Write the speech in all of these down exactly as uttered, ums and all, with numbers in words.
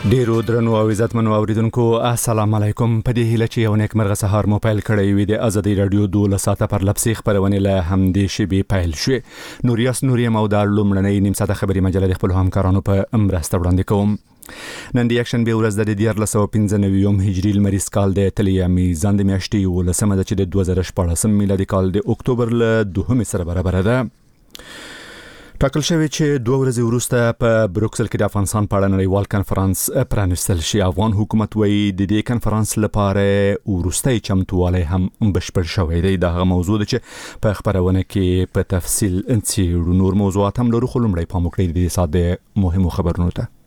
ډیرو درنو او عزتمنو اوریدونکو السلام علیکم. په دې هیله چې یو نیک مرغه سهار مو پیل کړی وي د ازادي رادیو دوله ساعته پر لپسې خبرونه له همدې شبي پیل شوه. نوریاس نوریم او د لومړنۍ نیم ساعته خبري مجله د خپل همکارانو په امرسته وړاندې کوم. نن د اکشن به ورځ د دیار لسو پنځه نوي هجری لمریز کال د تلیا میزان د میاشتې ولسمه د چې د دوه زره شپږ میلادي کال د اکتوبر له دوه سره برابر ده. ټاکل شوی چې دوه ورځې وروسته په بروکسل کې د افغانستان په اړه نړیوال کنفرانس پرانیستل شي. افغان حکومت وایي د دې کنفرانس لپاره وروستي چمتووالی هم بشپړ شوی دی. دا هغه موضوع ده چې په خبرونه کې په تفصیل انڅېړو. نور موضوعات هم لرو، خو لومړی پام وکړئ د دې ساعت د مهمو خبرونو ته.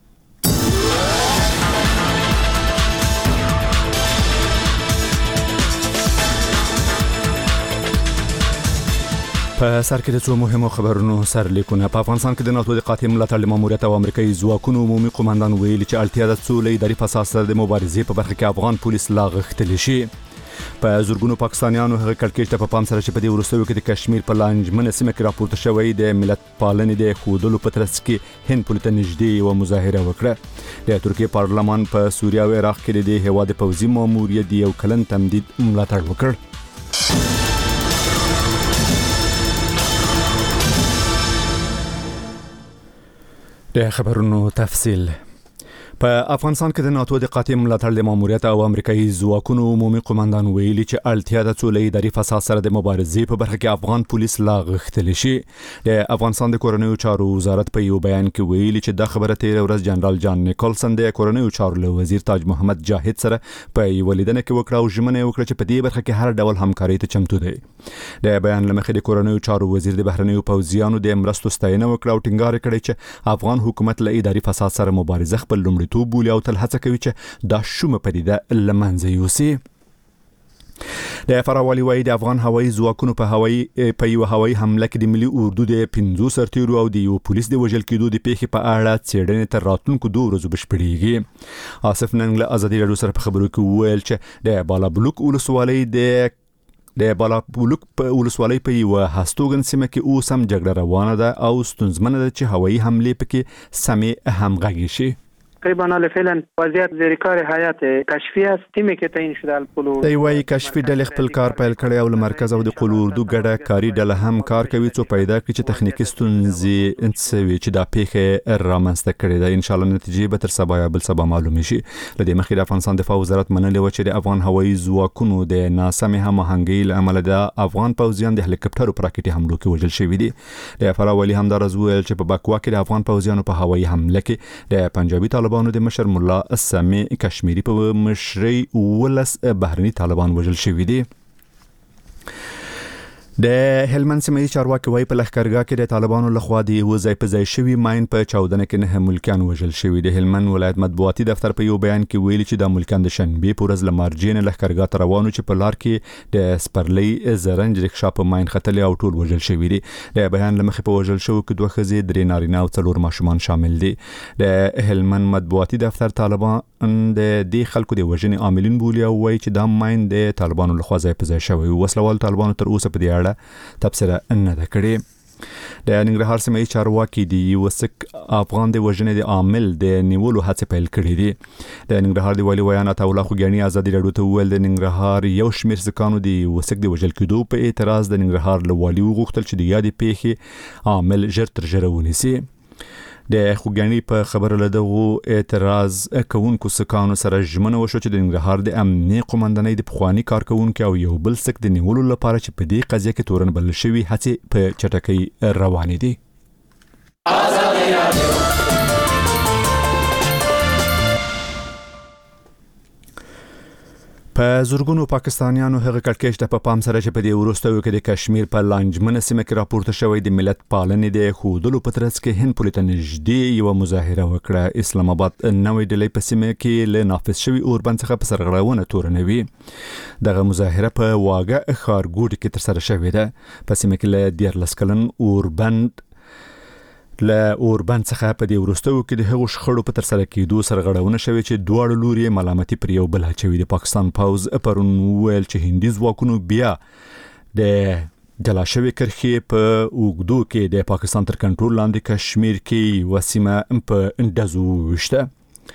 په سر کې د څو مهمو خبرونو سرلیکونه. په افغانستان کې د ناتو د قاطع ملاتړ ماموریت او امریکایي ځواکونو عمومي قومندان ویلي چې اړتیا د سولې اداري فساد سره د مبارزې په برخه کې افغان پولیس لا غښتلی شي. په زورګونو پاکستانیانو هغه کړکېچ ته په پام سره چې په دې وروستیو کې د کشمیر په لانجمنه سیمه کې راپورته شوی د ملت پالنې د ښودلو په ترڅ کې هند پولیس ته نږدې یوه مظاهره وکړه. د ترکیې پارلمان په سوریه او عراق کې د هیواد پوځي ماموریت یو کلن تمدید ملاتړ وکړ. د خبرونو تفصیل. په افغانستان کې د ناتو د قاطع ملاتړ د ماموریت او امریکایي ځواکونو عمومي قومندان ویلي چې اړتیا د سولې اداري فساد سره د مبارزې په برخه کې افغان پولیس لا غښتلی شي. د افغانستان د کورنیو چارو وزارت په یو بیان کې ویلي چې دا خبره تیر ورځ جنرال جان نیکولسن د کورنیو چارو له وزیر تاج محمد جاهد سره په یو لیدنه کې وکړه او ژمنه وکړه چې په دې برخه کې هر ډول همکاري ته چمتو دی. د بیان لمخې د کورنیو چارو وزیر د بهرنیو پوځیانو د مرستو ستاینه وکړه او ټینګار کړی چې افغان حکومت له اداري فساد سره مبارزه خپل لومړیتوب بولي او تل هڅه کوي چې دا شومه پدیده لمنځه یوسي. د فراوالي وایي د افغان هوایي ځواکونو په هوایي په یو هوایي حمله کې د ملي اردو د پنځو سرتیرو او د یو پولیس د وژل کېدو د پیښې په اړه څېړنې تر راتلونکو دوه ورځو بشپړېږي. آصف ننګ له ازادي رادیو سره په خبرو کې وویل چې د بالابلوک ولسوالۍ د د بالابلوک په ولسوالۍ په یو هستوګن سیمه کې اوس هم جګړه روانه ده او ستونزمنه ده چې هوایي حملې پکې سمې همغږې شي. تقریبا فعلا وضعیت زیر کار حیات کشفی است تیمی که تعیین شده القلو دی وایي کشفي ډلې خپل کار پیل کړی او له مرکز او د قلو اردو ګډه کاری ډله هم کار کوي څو پیدا کړي چې تخنیکی ستونزې انڅوي چې دا پیښه رامنځته کړې ده. ان شاء الله نتیجې به تر سبا یا بل سبا معلومه شي. لدې مخکې د افغانستان دفاع وزارت منلې و چې د افغان هوایي ځواکونو د ناسمې هماهنګۍ له امله د افغان پوځیان د هلیکاپټرو په راکټي حملو کې وژل شوي دي. د فراوالي همدارز وویل چې په بکوا کې د افغان پوځیانو په هوایي حمله کې د پنجابي طالبانو د مشر مولا سامي کشمیری په مشرۍ ولس بهرني طالبان وژل شوي دي. د هلمند سیمه چارواکي وایي په لښکرګاه کې د طالبانو لخوا د یو ځای په ځای شوي ماین په چاودنه کې نه ملکیان وژل شوي. د هلمند ولایت مطبوعاتي دفتر په یو بیان کې ویلي چې د ملکیان د شنبې په ورځ له مارجین لښکرګاه ته روانو چې په لار کې د سپرلۍ زرنج رکشا په ماین ختلي او ټول وژل شوي دي. د بیان لمخې په وژل شوو کې دوه ښځې، درې نارینه او څلور ماشومان شامل دي. د هلمند مطبوعاتي دفتر طالبان د دې خلکو د وژنې عاملین بولي او وایي چې دا ماین د طالبانو لخوا ځای په ځای شوی. وسلوال طالبانو تر اوسه په دې اړه تبصره نه ده کړې. د ننګرهار سیمه چارواکي د یو سک افغان د وژنې د عامل د نیولو هڅه پیل کړې دي. د ننګرهار دی والي ویان عطا الله خوګیانی ازادي رادیو ته وویل د ننګرهار یو شمېر سکانو د یو سک د وژل کېدو په اعتراض د ننګرهار له والي وغوښتل چې د یادې پیښې عامل ژر تر ژره ونیسي. د خوګیانی په خبره له دغو اعتراض کوونکو سکانو سره ژمنه وشو چې د ننګرهار د امنیه قومندانۍ د پخواني کارکوونکو او یو بل سک د نیولو لپاره چې په دې قضیه کې تورن بلل شوي هڅې په چټکۍ روانې دي. په زورګونو پاکستانیانو هغه کړکېچ ته په پام سره چې په دې وروستیو کې د کشمیر په لانجمنه سیمه کې راپورته شوی د ملت پالنې د ښودلو په ترڅ کې هند پولیس ته نږدې یوه مظاهره وکړه. اسلام آباد نوې ډلې په سیمه کې له نافذ شوي اوربند څخه په سرغړونه تورنوي. دغه مظاهره په واګه ښارګوټي کې ترسره شوې ده. په سیمه کې له دیارلس کلن اوربند له اوربند څخه په دې وروستیو کې د هغو شخړو په ترسره کېدو سرغړونه شوې چې دواړه لوري ملامتي پر یو بل اچوي. د پاکستان پوځ پرون وویل چې هندي ځواکونو بیا د جلا شوی کرښې په اوږدو کې د پاکستان تر کنټرول لاندې کشمیر کې یوه سیمه په ډزو وویشته.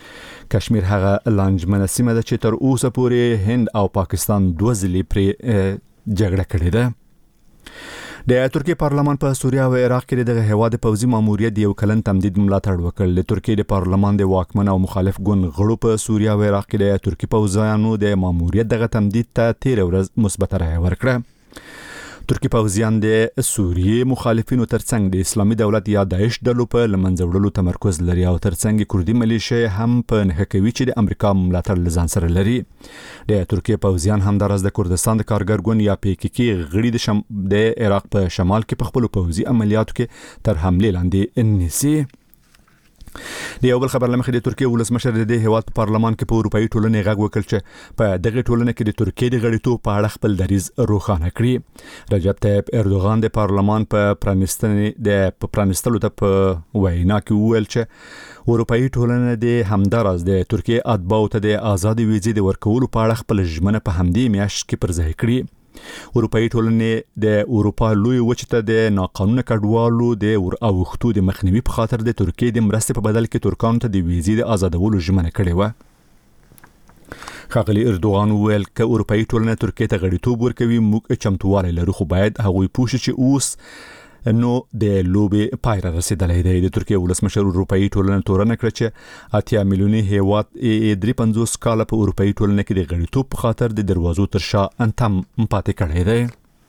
کشمیر هغه لانجمنه سیمه ده چې تر اوسه پورې هند او پاکستان دوه ځلې پرې جګړه کړې ده. د ترکیه پارلمان په سوریه او عراق کې دغه هواد پوځي ماموریت یو کلن تمدید ملاتړ وکړ. د ترکیه د پارلمان د واکمن او مخالف ګوند غړو په سوریه او عراق کې د ترکیه پوځیانو د ماموریت دغه تمدید ته تیر ورځ مثبت رائے ورکړه. ترکی پوځیان د سوریه مخالفینو ترڅنګ د اسلامي دولت یا داعش ډلو په لمنځه وړلو تمرکز لري او ترڅنګ کردي ملیشیا هم په نه کوي چې د امریکا ملاتړ لزان سره لري. د ترکیه پوځیان هم درز د کردستان د کارګر ګوند یا پی کی کی غړي د شم د عراق په شمال کې په خپل پوځي عملیاتو کې تر حمله لاندې نيسي. د یو بل خبر لمخې د ترکیه ولسمشر د هیواد په پارلمان کې په اروپאי ټولنې غږ وکړ چې په دغه ټولنه کې د ترکیه د غړیتوب په اړه خپل دریځ روښانه کړي. رجب طیب اردوغان د پارلمان په پرانستنې د پرانستلو ته په وینا کې وویل چې اروپאי ټولنه د همدارز د ترکیه اتباعو ته د آزادي ویزې د ورکولو په اړه خپل ژمنه په همدې میاشت کې پر ځای کړي. اروپאי ټولنې د اروپا لوی وچه ته د ناقانونه کډوالو د ور اوختو د مخنیوي په خاطر د ترکیه د مرستې په بدل کې ترکانو ته د ویزې د آزادولو ژمنه کړې و. ښاغلي اردوغان وویل چې اروپאי ټولنه ترکیه ته غړیتوب ورکوي، موږ چمتووالی لرو، خو باید هغوی پوه شي چې اوس نو د لوبې پای را رسیدلې ده. د ترکیه ولسمشر اروپאי ټولنه تورنه کړ چې اتیا میلیوني هیواد درې پنځوس کال په اروپאי ټولنه کې د غړیتوب په خاطر د دروازو تر شا انتم پاتې کړی دی.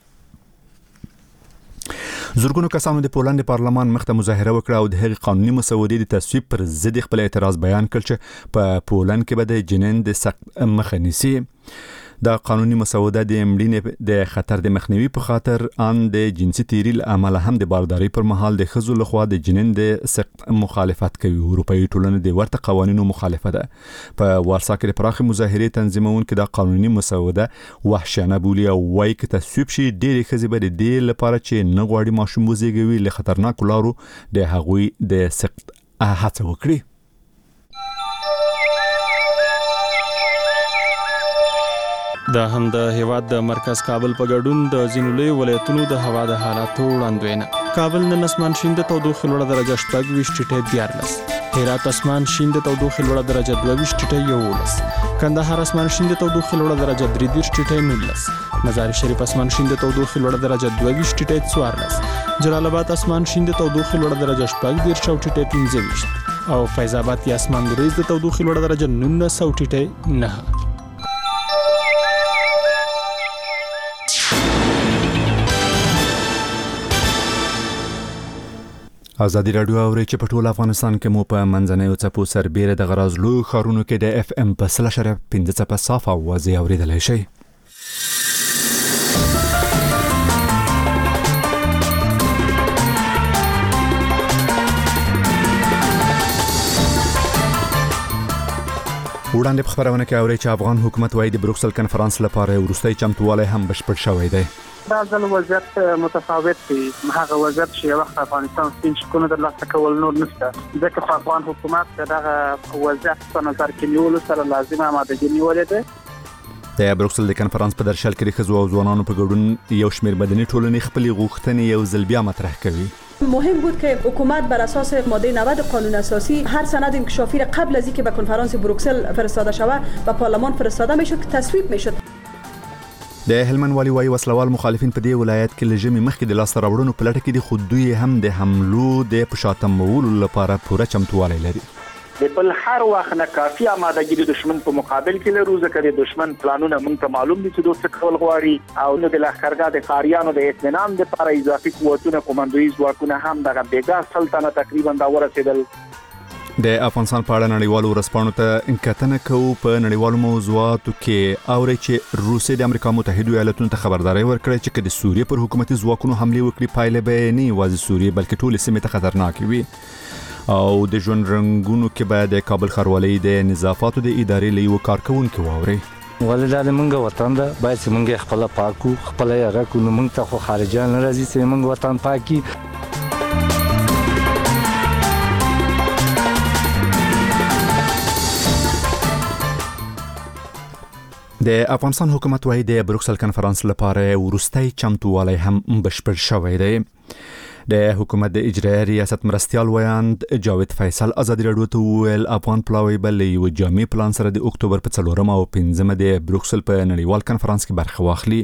زورګونو کسانو د پولند پارلمان مخ ته مظاهره وکړه او د هغې قانوني مسودې د تصویب پر ضد خپل اعتراض بیان کړ چې په پولند کې به د جنین د سخت مخه نیسي. دا قانوني مسوده د مړینې د خطر د مخنیوي په خاطر ان د جنسي تیری عمل هم د بارداري پر مهال د خزو لخوا د جنین د سخت مخالفت کوي. اروپאי ټولنه د ورته قوانینو مخالفه ده. په وارسا کې پراخ مظاهرې تنظیمونکو د قانوني مسوده وحشیانه بولی او وايي چې تصویب شي ډېری خزي به د دې لپاره چې نه غواړي ماشوم وزېږوي له خطرناک لارو د هغوی د سخت هڅه وکړي. دا هم د هیواد د مرکز کابل په ګډون د ځینو لوی ولایتونو د هوا د حالاتو وړاندوینه. کابل نن اسمان شین د تودوخې لوړه درجه شپږ ویشت ټیټه دیارلس، هرات اسمان شین د تودوخې لوړه درجه دوه ویشت ټیټه یولس، کندهار اسمان شین د تودوخې لوړه درجه درې دېرش ټیټه نولس، مزار شریف اسمان شین د تودوخې لوړه درجه دوه ویشت ټیټه څوارلس، جلال آباد اسمان شین د تودوخې لوړه درجه شپږ دېرش ټیټه پنځه ویشت او فیض آباد کې اسمان ګریز د تودوخې لوړه درجه نولس ټیټه نه. ازادي رادیو اوري چې په ټول افغانستان کې مو په منځنیو څپو سربېره د غرازلو خارونو کې د اف ام په سل اشاریه پنځه څپه صاف اواز اوریدلای شي. وړاندې په خبرونه کې اوري چې افغان حکومت وايي د بروکسل کنفرانس لپاره وروستي چمتووالی هم بشپړ شوی دی. دا ځل وضعیت متفاوت دی. هغه وضعیت چې یو وخت افغانستان سپین شکونه د لاسه کول نور نشته، ځکه چې افغان حکومت دغه وضعیت په نظر کې نیولو سره لازمه آمادګي نیولې ده. د بروکسل د کنفرانس په درشل کې ښځو او ځوانانو په ګډون یو شمېر مدني ټولنې خپلې غوښتنې یو ځل بیا مطرح کوي. مهم بود که حکومت بر اساس ماده نود قانون اساسی هر سند انکشافی را قبل از اینکه به کنفرانس بروکسل فرستاده شود و پارلمان فرستاده میشد که تصویب میشد. د هلمند والی وايي وسلوال مخالفین په دې ولایت کې لږه مخکې د لاس راوړنو په لټه کې د خودوی هم د حملو د پښاتمولو لپاره پوره چمتووالی لري. د بل هر وخت نه کافي آمادګي د دشمن په مقابل کې لرو، ځکه د دشمن پلانونه موږ ته معلوم دي چې دوی څه کول غواړي او نو د لښکرګاه د قاریانو د اطمینان لپاره اضافي قوتونه کومندوي ځواکونه هم دغه بیګا سلطنه تقریبا دا ورسېدل. د افغانستان په اړه نړیوالو ورځپاڼو ته کتنه کوو. په نړیوالو موضوعاتو کې اوري چې روسیه د امریکا متحده ایالاتونو ته خبرداري ورکړه چې د سوریې پر حکومتي ځواکونو حمله وکړي پایله به نه یوازې سوریې بلکې ټول سیمه ته خطرناک وي. او د ژوند رنگونو کې به د کابل ښاروالۍ د نظافاتو د ادارې له یو کارکونکو واوري. ولې دا موږ وطن ده باید چې موږ خپل پاکو خپل یې راکو نو موږ ته خو خارجان راځي چې موږ وطن پاکي. د افغانستان حکومت وايي د بروکسل کنفرانس لپاره وروستي چمتووالی هم بشپړ شوی دی. د حکومت د اجرایي ریاست مرستیال ویاند جاوید فیصل ازادي راډیو ته ویل افغان پلاوی بل یو جامع پلان سره د اکتوبر په څلورمه او پنځمه د بروکسل په نړیوال کنفرانس کې برخه واخلي.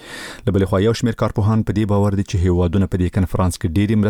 له بلې خوا یو شمېر کارپوهان په دې باور دي چې هیوادونه په دې کنفرانس کې ډېرې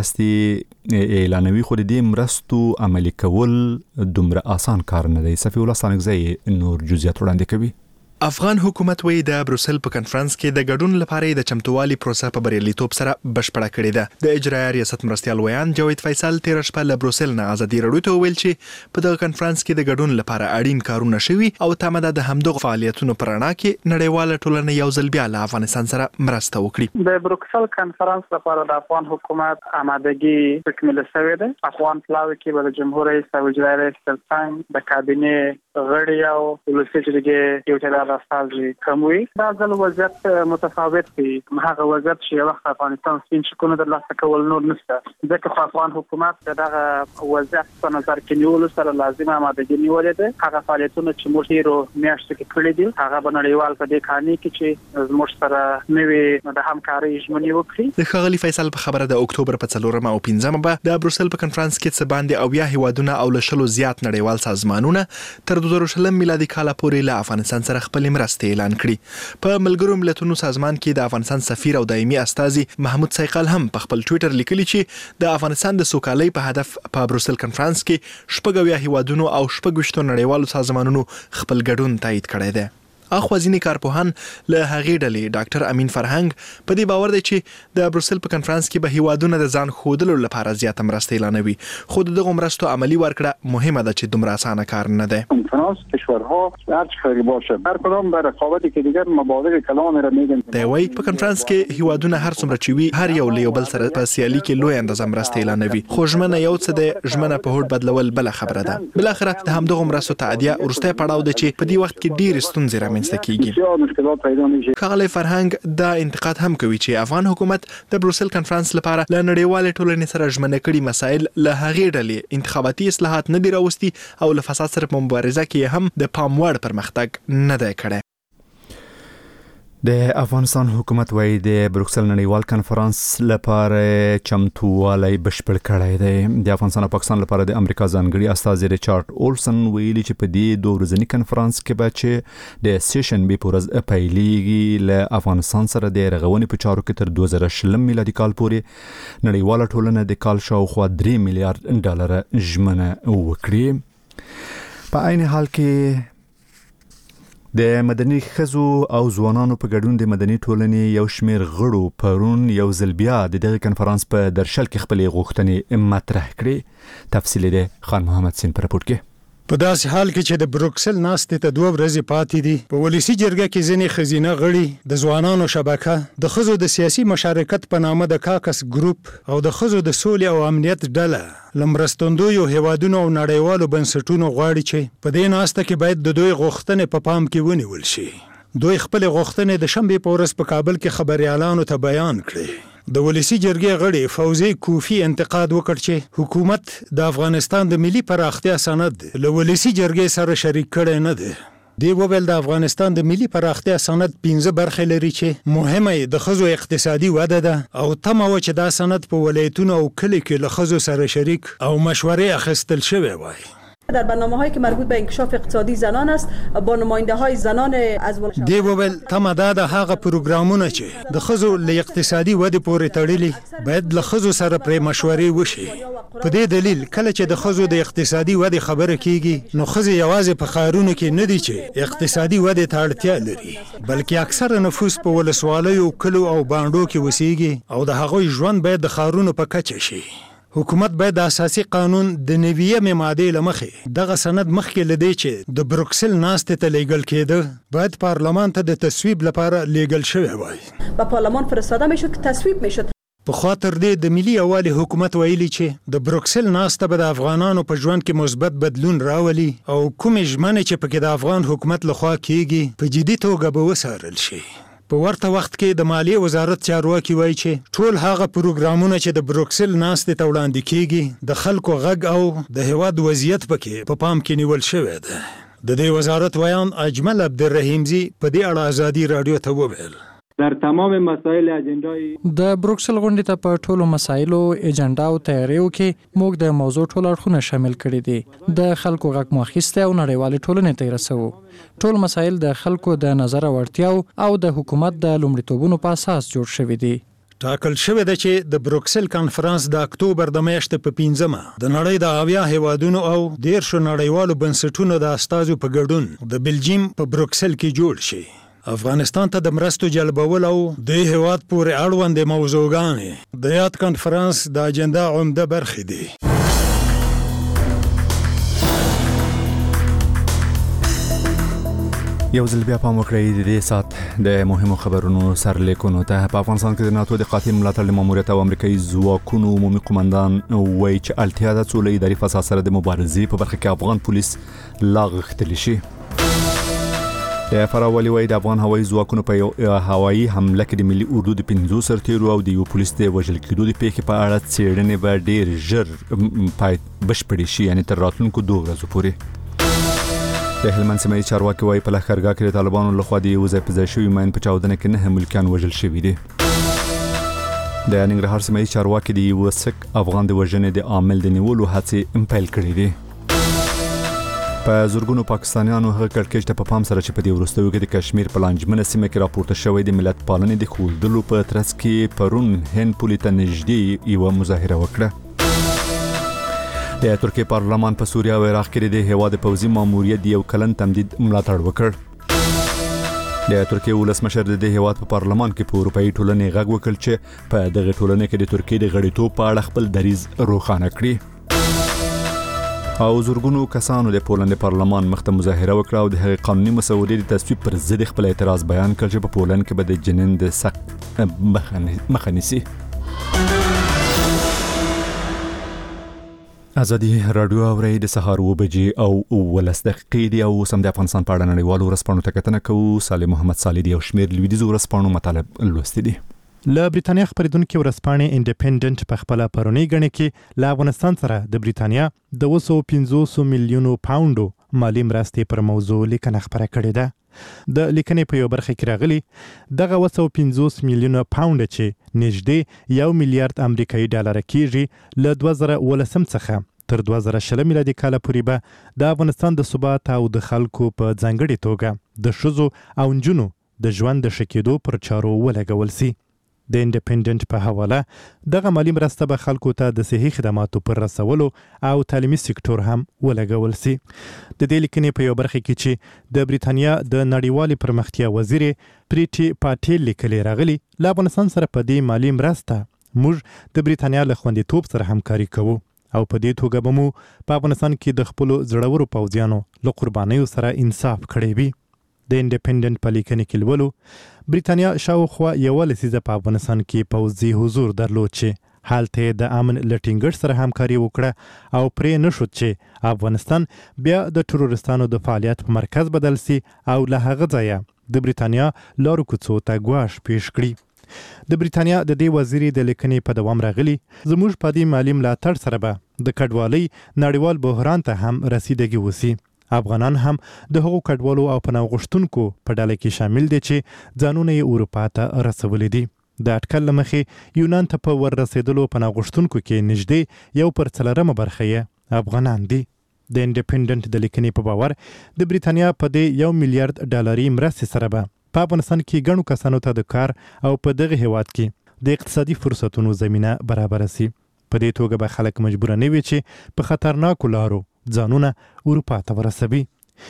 مرستې اعلانوي، خو د دې مرستو عملي کول دومره آسان کار نه دی. صفي الله ستانکزی نور جزئیات وړاندې کوي. افغان حکومت وی د بروسل په کنفرانس کې د ګډون لپاره د چمتووالي پروسه په بریالیتوب سره بشپړه کړې ده. د اجرایي ریاست مرستیال ویان جاوید فیصل تیر شپه له بروسل نه ازادي راډیو ته ویل چې په دغه کنفرانس کې د ګډون لپاره اړین کارونه شوي او تمه ده د همدغه فعالیتونو پر رڼا کې نړیواله ټولنه یو ځل بیا له افغانستان سره مرسته وکړي. د بروکسل کنفرانس لپاره د افغان حکومت آمادګي تکمیل شوې ده. افغان پلاوی کې به د جمهور رئیس او اجرایي رئیس ترڅنګ د کابینې غړي او ولسي جرګې یو تعداد استازي کوي. دا ځل وضعیت متفاوت دی. هغه وضعیت چې وخت افغانستان سپین شکونه د لاسه کول نور نشته. ځکه افغان حکومت دغه وضعیت په نظر کې نیولو سره لازمه آمادګي نیولې ده. هغه فعالیتونه چې موږ یې میاشتو کې کړی دي هغه به نړیوال په دې کاني کې چې موږ سره نوې د همکارۍ ژمنې وکړي. د ښاغلي فیصل په خبره د اکتوبر په څلورمه او پنځمه به د بروسل په کنفرانس کې څه باندې اویا هیوادونه او له شلو زیات نړیوال سازمانونه تر دوه زره شلم میلادي کال پورې له افغانستان سره خپل مرستې اعلان کړي. په ملګرو ملتونو سازمان کې د افغانستان سفیر او دایمي استازي محمود سیقل هم په خپل ټوئیټر لیکلي چې د افغانستان د سوکالۍ په هدف په بروسل کنفرانس کې شپږ اویا هیوادونو او شپږ ویشتو نړیوالو سازمانونو خپل ګډون تایید کړی دی. اخوا ځینې کارپوهان له هغې ډلې ډاکټر امین فرهنګ په دې باور دی چې د بروسل په کنفرانس کې به هیوادونه د ځان ښودلو لپاره زیاته مرسته اعلانوي، خو د دغو مرستو عملي ورکړه مهمه ده چې دومره اسانه کار نه دی. کنفرانس کشورها هر چقدر باشه هر کدام به رقابتی که دیگر مبالغ کلان را میگن. دی وايي په کنفرانس کې هیوادونه هر څومره چې وي هر یو له یو بل سره په سیالي کې لوی اندازه مرسته اعلانوي، خو ژمنه یو څه دی، ژمنه په هوډ بدلول بل خبره ده. بل اخره د همدغو مرستو تعدیه وروستی پړاو دی چې په دې وخت کې ډېرې ستونزې رامنځته کیږي. مشکلات پیدا میشه. ښاغلی فرهنګ دا انتقاد هم کوي چې افغان حکومت د بروسل کنفرانس لپاره له نړیوالې ټولنې سره ژمنه کړي مسایل له هغې ډلې انتخاباتي اصلاحات نه دي راوستي او له فساد سره په مبارزه کې هم د پام وړ پرمختګ نه دی کړی. د افغانستان حکومت وایي د بروکسل نړیوال کنفرانس لپاره چمتووالی بشپړ کړی دی. د افغانستان او پاکستان لپاره د امریکا ځانګړي استازي ریچارډ اولسن ویلي چې په دې دوه ورځني کنفرانس کې به چې د سیشنبې په ورځ پیلیږي له افغانستان سره د رغونې په چارو کې تر دوه زره شلم میلادي کال پورې نړیواله ټولنه د کال شاوخوا درې میلیارډ ډالره ژمنه وکړي. په عین حال کې د مدني ښځو او ځوانانو په ګډون د مدني ټولنې یو شمېر غړو پرون یو ځل بیا د دغه کنفرانس په درشل کې خپلې غوښتنې مطرح کړې. تفصیل یې خان محمد سین په راپور کې. په داسې حال کې چې د بروکسل ناستې ته دوه ورځې پاتې دي، په ولسي جرګه کې ځینې ښځینه غړي، د ځوانانو شبکه، د ښځو د سیاسي مشارکت په نامه د کاکس ګروپ او د ښځو د سولې او امنیت ډله له مرستندویو هیوادونو او نړیوالو بنسټونو غواړي چې په دې ناسته کې باید د دوی غوښتنې په پام کې ونیول شي. دوی خپل غوښتنې د شنبې په ورځ په کابل کې خبريالانو ته بیان کړې. د ولسی جرګې غړي فوزي کوفی انتقاد وکړ چې حکومت د افغانستان د ملي پراختیا سند له ولسی جرګې سره شریک کړي نه دي. دی وویل د افغانستان د ملي پراختیا سند پنځه برخې لري چې مهمه د ښځو اقتصادي وده ده او تمه و چې دا سند په ولایتونو او کلی کې له ښځو سره شریک او مشورې اخیستل شوی وای. در برنامه‌هایی که مربوط به انکشاف اقتصادی زنان است با نماینده‌های زنان از دی وویل تمه دا د هغه پروګرامونه چې د ښځو له اقتصادي ودې پورې تړلي باید له ښځو سره پرې مشورې وشي. په دې دلیل کله چې د ښځو د اقتصادي ودې خبره کیږي نو ښځې یوازې په ښارونو کې نه دي چې اقتصادي ودې ته اړتیا لري، بلکې اکثره نفوس په ولسوالیو، کلو او بانډو کې اوسېږي او د هغوی ژوند باید د ښارونو په کچه شي. حکومت باید د اساسي قانون د نویمې مادې له مخې دغه سند مخکې له دې چې د بروکسل ناستې ته لیږل کېده باید پارلمان ته د تصویب لپاره لیږل شوی وای. به پارلمان فرستاده میشد که تصویب میشد. په خاطر دې د ملي یووالي حکومت ویلي چې د بروکسل ناسته به د افغانانو په ژوند کې مثبت بدلون راولي او کومې ژمنې چې پکې د افغان حکومت لخوا کېږي په جدي توګه به وڅارل شي. په ورته وخت کې د مالیې وزارت چارواکي وایي چې ټول هغه پروګرامونه چې د بروکسل ناستې ته وړاندې کېږي د خلکو غږ او د هیواد وضعیت پکې په پام کې نیول شوی ده. د دې وزارت ویان اجمل عبدالرحیمزي په دې اړه ازادي راډیو ته وویل در تمام مسائل اجندای د بروکسل غونډې ته په ټولو مسایلو اجنډا او تیاریو کې موږ د موضوع ټول اړخونه شامل کړي دي. د خلکو غږ مو اخیستی او نړیوالې ټولنې ته یې رسوو. ټول مسایل د خلکو د نظر او اړتیاو او د حکومت د لومړیتوبونو په اساس جوړ شوي دي. ټاکل شوې ده چې د بروکسل کانفرنس د اکتوبر د میاشتې په پنځمه د نړۍ د اویا هیوادونو او دیرشو نړیوالو بنسټونو د استازو په ګډون د بلجیم په بروکسل کې جوړ شي. افغانستان ته د مرستو جلبول او د هیواد پورې اړوند موضوعګانې د یاد کانفرنس د اجنډا عمده برخې دي. یو ځل بیا پام وکړئ د دې سات د مهمو خبرونو سرلیکونو ته. په افغانستان کې د ناتو د قاطع ملاتړ ماموریت او امریکایي ځواکونو عمومي قومندان وایي چې اړتیا ده څو له اداري فساد سره د مبارزې په برخه کې افغان پولیس لا غښتلی شي. د فراولي وایي د افغان هوایي ځواکونو په یو هوایي حمله کې د ملي اردو د پنځو سرتیرو او د یو پولیس د وژل کېدو د پیښې په اړه څېړنې به ډېر ژر پای بشپړې شي، یعنې تر راتلونکو دوه ورځو پورې. د هلمند سیمه ییز چارواکي وایي په لښکرګاه کې د طالبانو لخوا د یو ځای په ځای شوي ماین په چاودنه کې نهه ملکیان وژل شوي دي. د ننګرهار سیمه ییز چارواکي د یو سک افغان د وژنې د عامل د نیولو هڅې پیل کړي دي. په زورګونو پاکستانیانو هغه کړکېچ ته په پام سره چې په دې وروستیو کې د کشمیر په لانجمنه سیمه کې راپورته شوی د ملت پالنې د ښودلو په ترڅ کې پرون هند پولې ته نږدې یوه مظاهره وکړه. د ترکیې پارلمان په سوریه او عراق کې د هیواد پوځي ماموریت د یو کلن تمدید ملاتړ وکړ. د ترکیې ولسمشر د دې هیواد په پارلمان کې په اروپایي ټولنې غږ وکړ چې په دغه ټولنې کې د ترکیې د غړیتوب په اړه خپل دریځ روښانه کړي. او زورګونو کسانو د پولند پارلمان مخته مظاهره وکړه او د هغې قانوني مسودې د تصویب پر ضد خپل اعتراض بیان کړ چې په پولند کې به د جنین د سقط مخه نیسي. ازادي راډیو اورئ د سهار اوه بجې او اوولس دقیقې دي او اوس هم د افغانستان په اړه نړیوالو ورځپاڼو ته کتنه کوو. صالح محمد صالح د یو شمېر لویدیځو ورځپاڼو مطالب لوستي دي. له بریتانیا خبرېدونکې ورځپاڼې انډیپینډنټ په خپله پرونۍ ګڼې کې له افغانستان سره د بریتانیا د اوه سوه پنځوس میلیونو پاونډو مالي مرستې پر موضوع لیکنه خپره کړې ده. د لیکنې په یو برخه کې راغلي دغه اوه سوه پنځوس میلیونه پاونډه چې نږدې یو میلیارډ امریکایي ډالره کېږي له دوه زره اوولسم څخه تر دوه زره شلم میلادي کاله پورې به د افغانستان د ثبات او د خلکو په ځانګړې توګه د ښځو او نجونو د ژوند د ښه کېدو پر چارو ولګول سي. د انډیپینډنټ په حواله دغه مالي مرسته به خلکو ته د صحي خدماتو پر رسولو او تعلیمي سکتور هم ولګول سي. د دې لیکنې په یو برخه کې چې د بریتانیا د نړیوالې پرمختیا وزیر پریټي پاټیل لیکلي راغلي له افغانستان سره په دې مالي مرسته موږ د بریتانیا له خوندیتوب سره همکاري کوو او په دې توګه به مو په افغانستان کې د خپلو زړورو پوځیانو له قربانیو سره انصاف کړی وي. د انډیپینډنټ په لیکنې کې لولو بریتانیا شاوخوا یوه لسیزه په افغانستان کې پوځي حضور درلود چې هلته یې د امن له ټینګښت سره همکاري وکړه او پرې نه شود چې افغانستان بیا د ترورستانو د فعالیت په مرکز بدل سي او له هغه ځایه د بریتانیا لارو کوڅو ته ګواښ پیښ کړي. د بریتانیا د دې وزیرې د لیکنې په دوام راغلي زموږ په دې مالي ملاتړ سره به د کډوالۍ نړیوال بحران ته هم رسیدګي وسي. افغانان هم د هغو کډوالو او پناه غوښتونکو په ډله کې شامل دي چې ځانونه یې اروپا ته رسولي دي. د اټکل له مخې یونان ته په ور رسېدلو پناه غوښتونکو کې نږدې یو پر څلورمه برخه یې افغانان دي. د انډیپینډنټ د لیکنې په باور د بریتانیا په دې یو میلیارډ ډالري مرستې سره به په افغانستان کې ګڼو کسانو ته د کار او په دغه هیواد کې د اقتصادي فرصتونو زمینه برابره سي. په دې توګه به خلک مجبوره نه وي چې په خطرناکو لارو ځانونه اروپا ته ورسوي.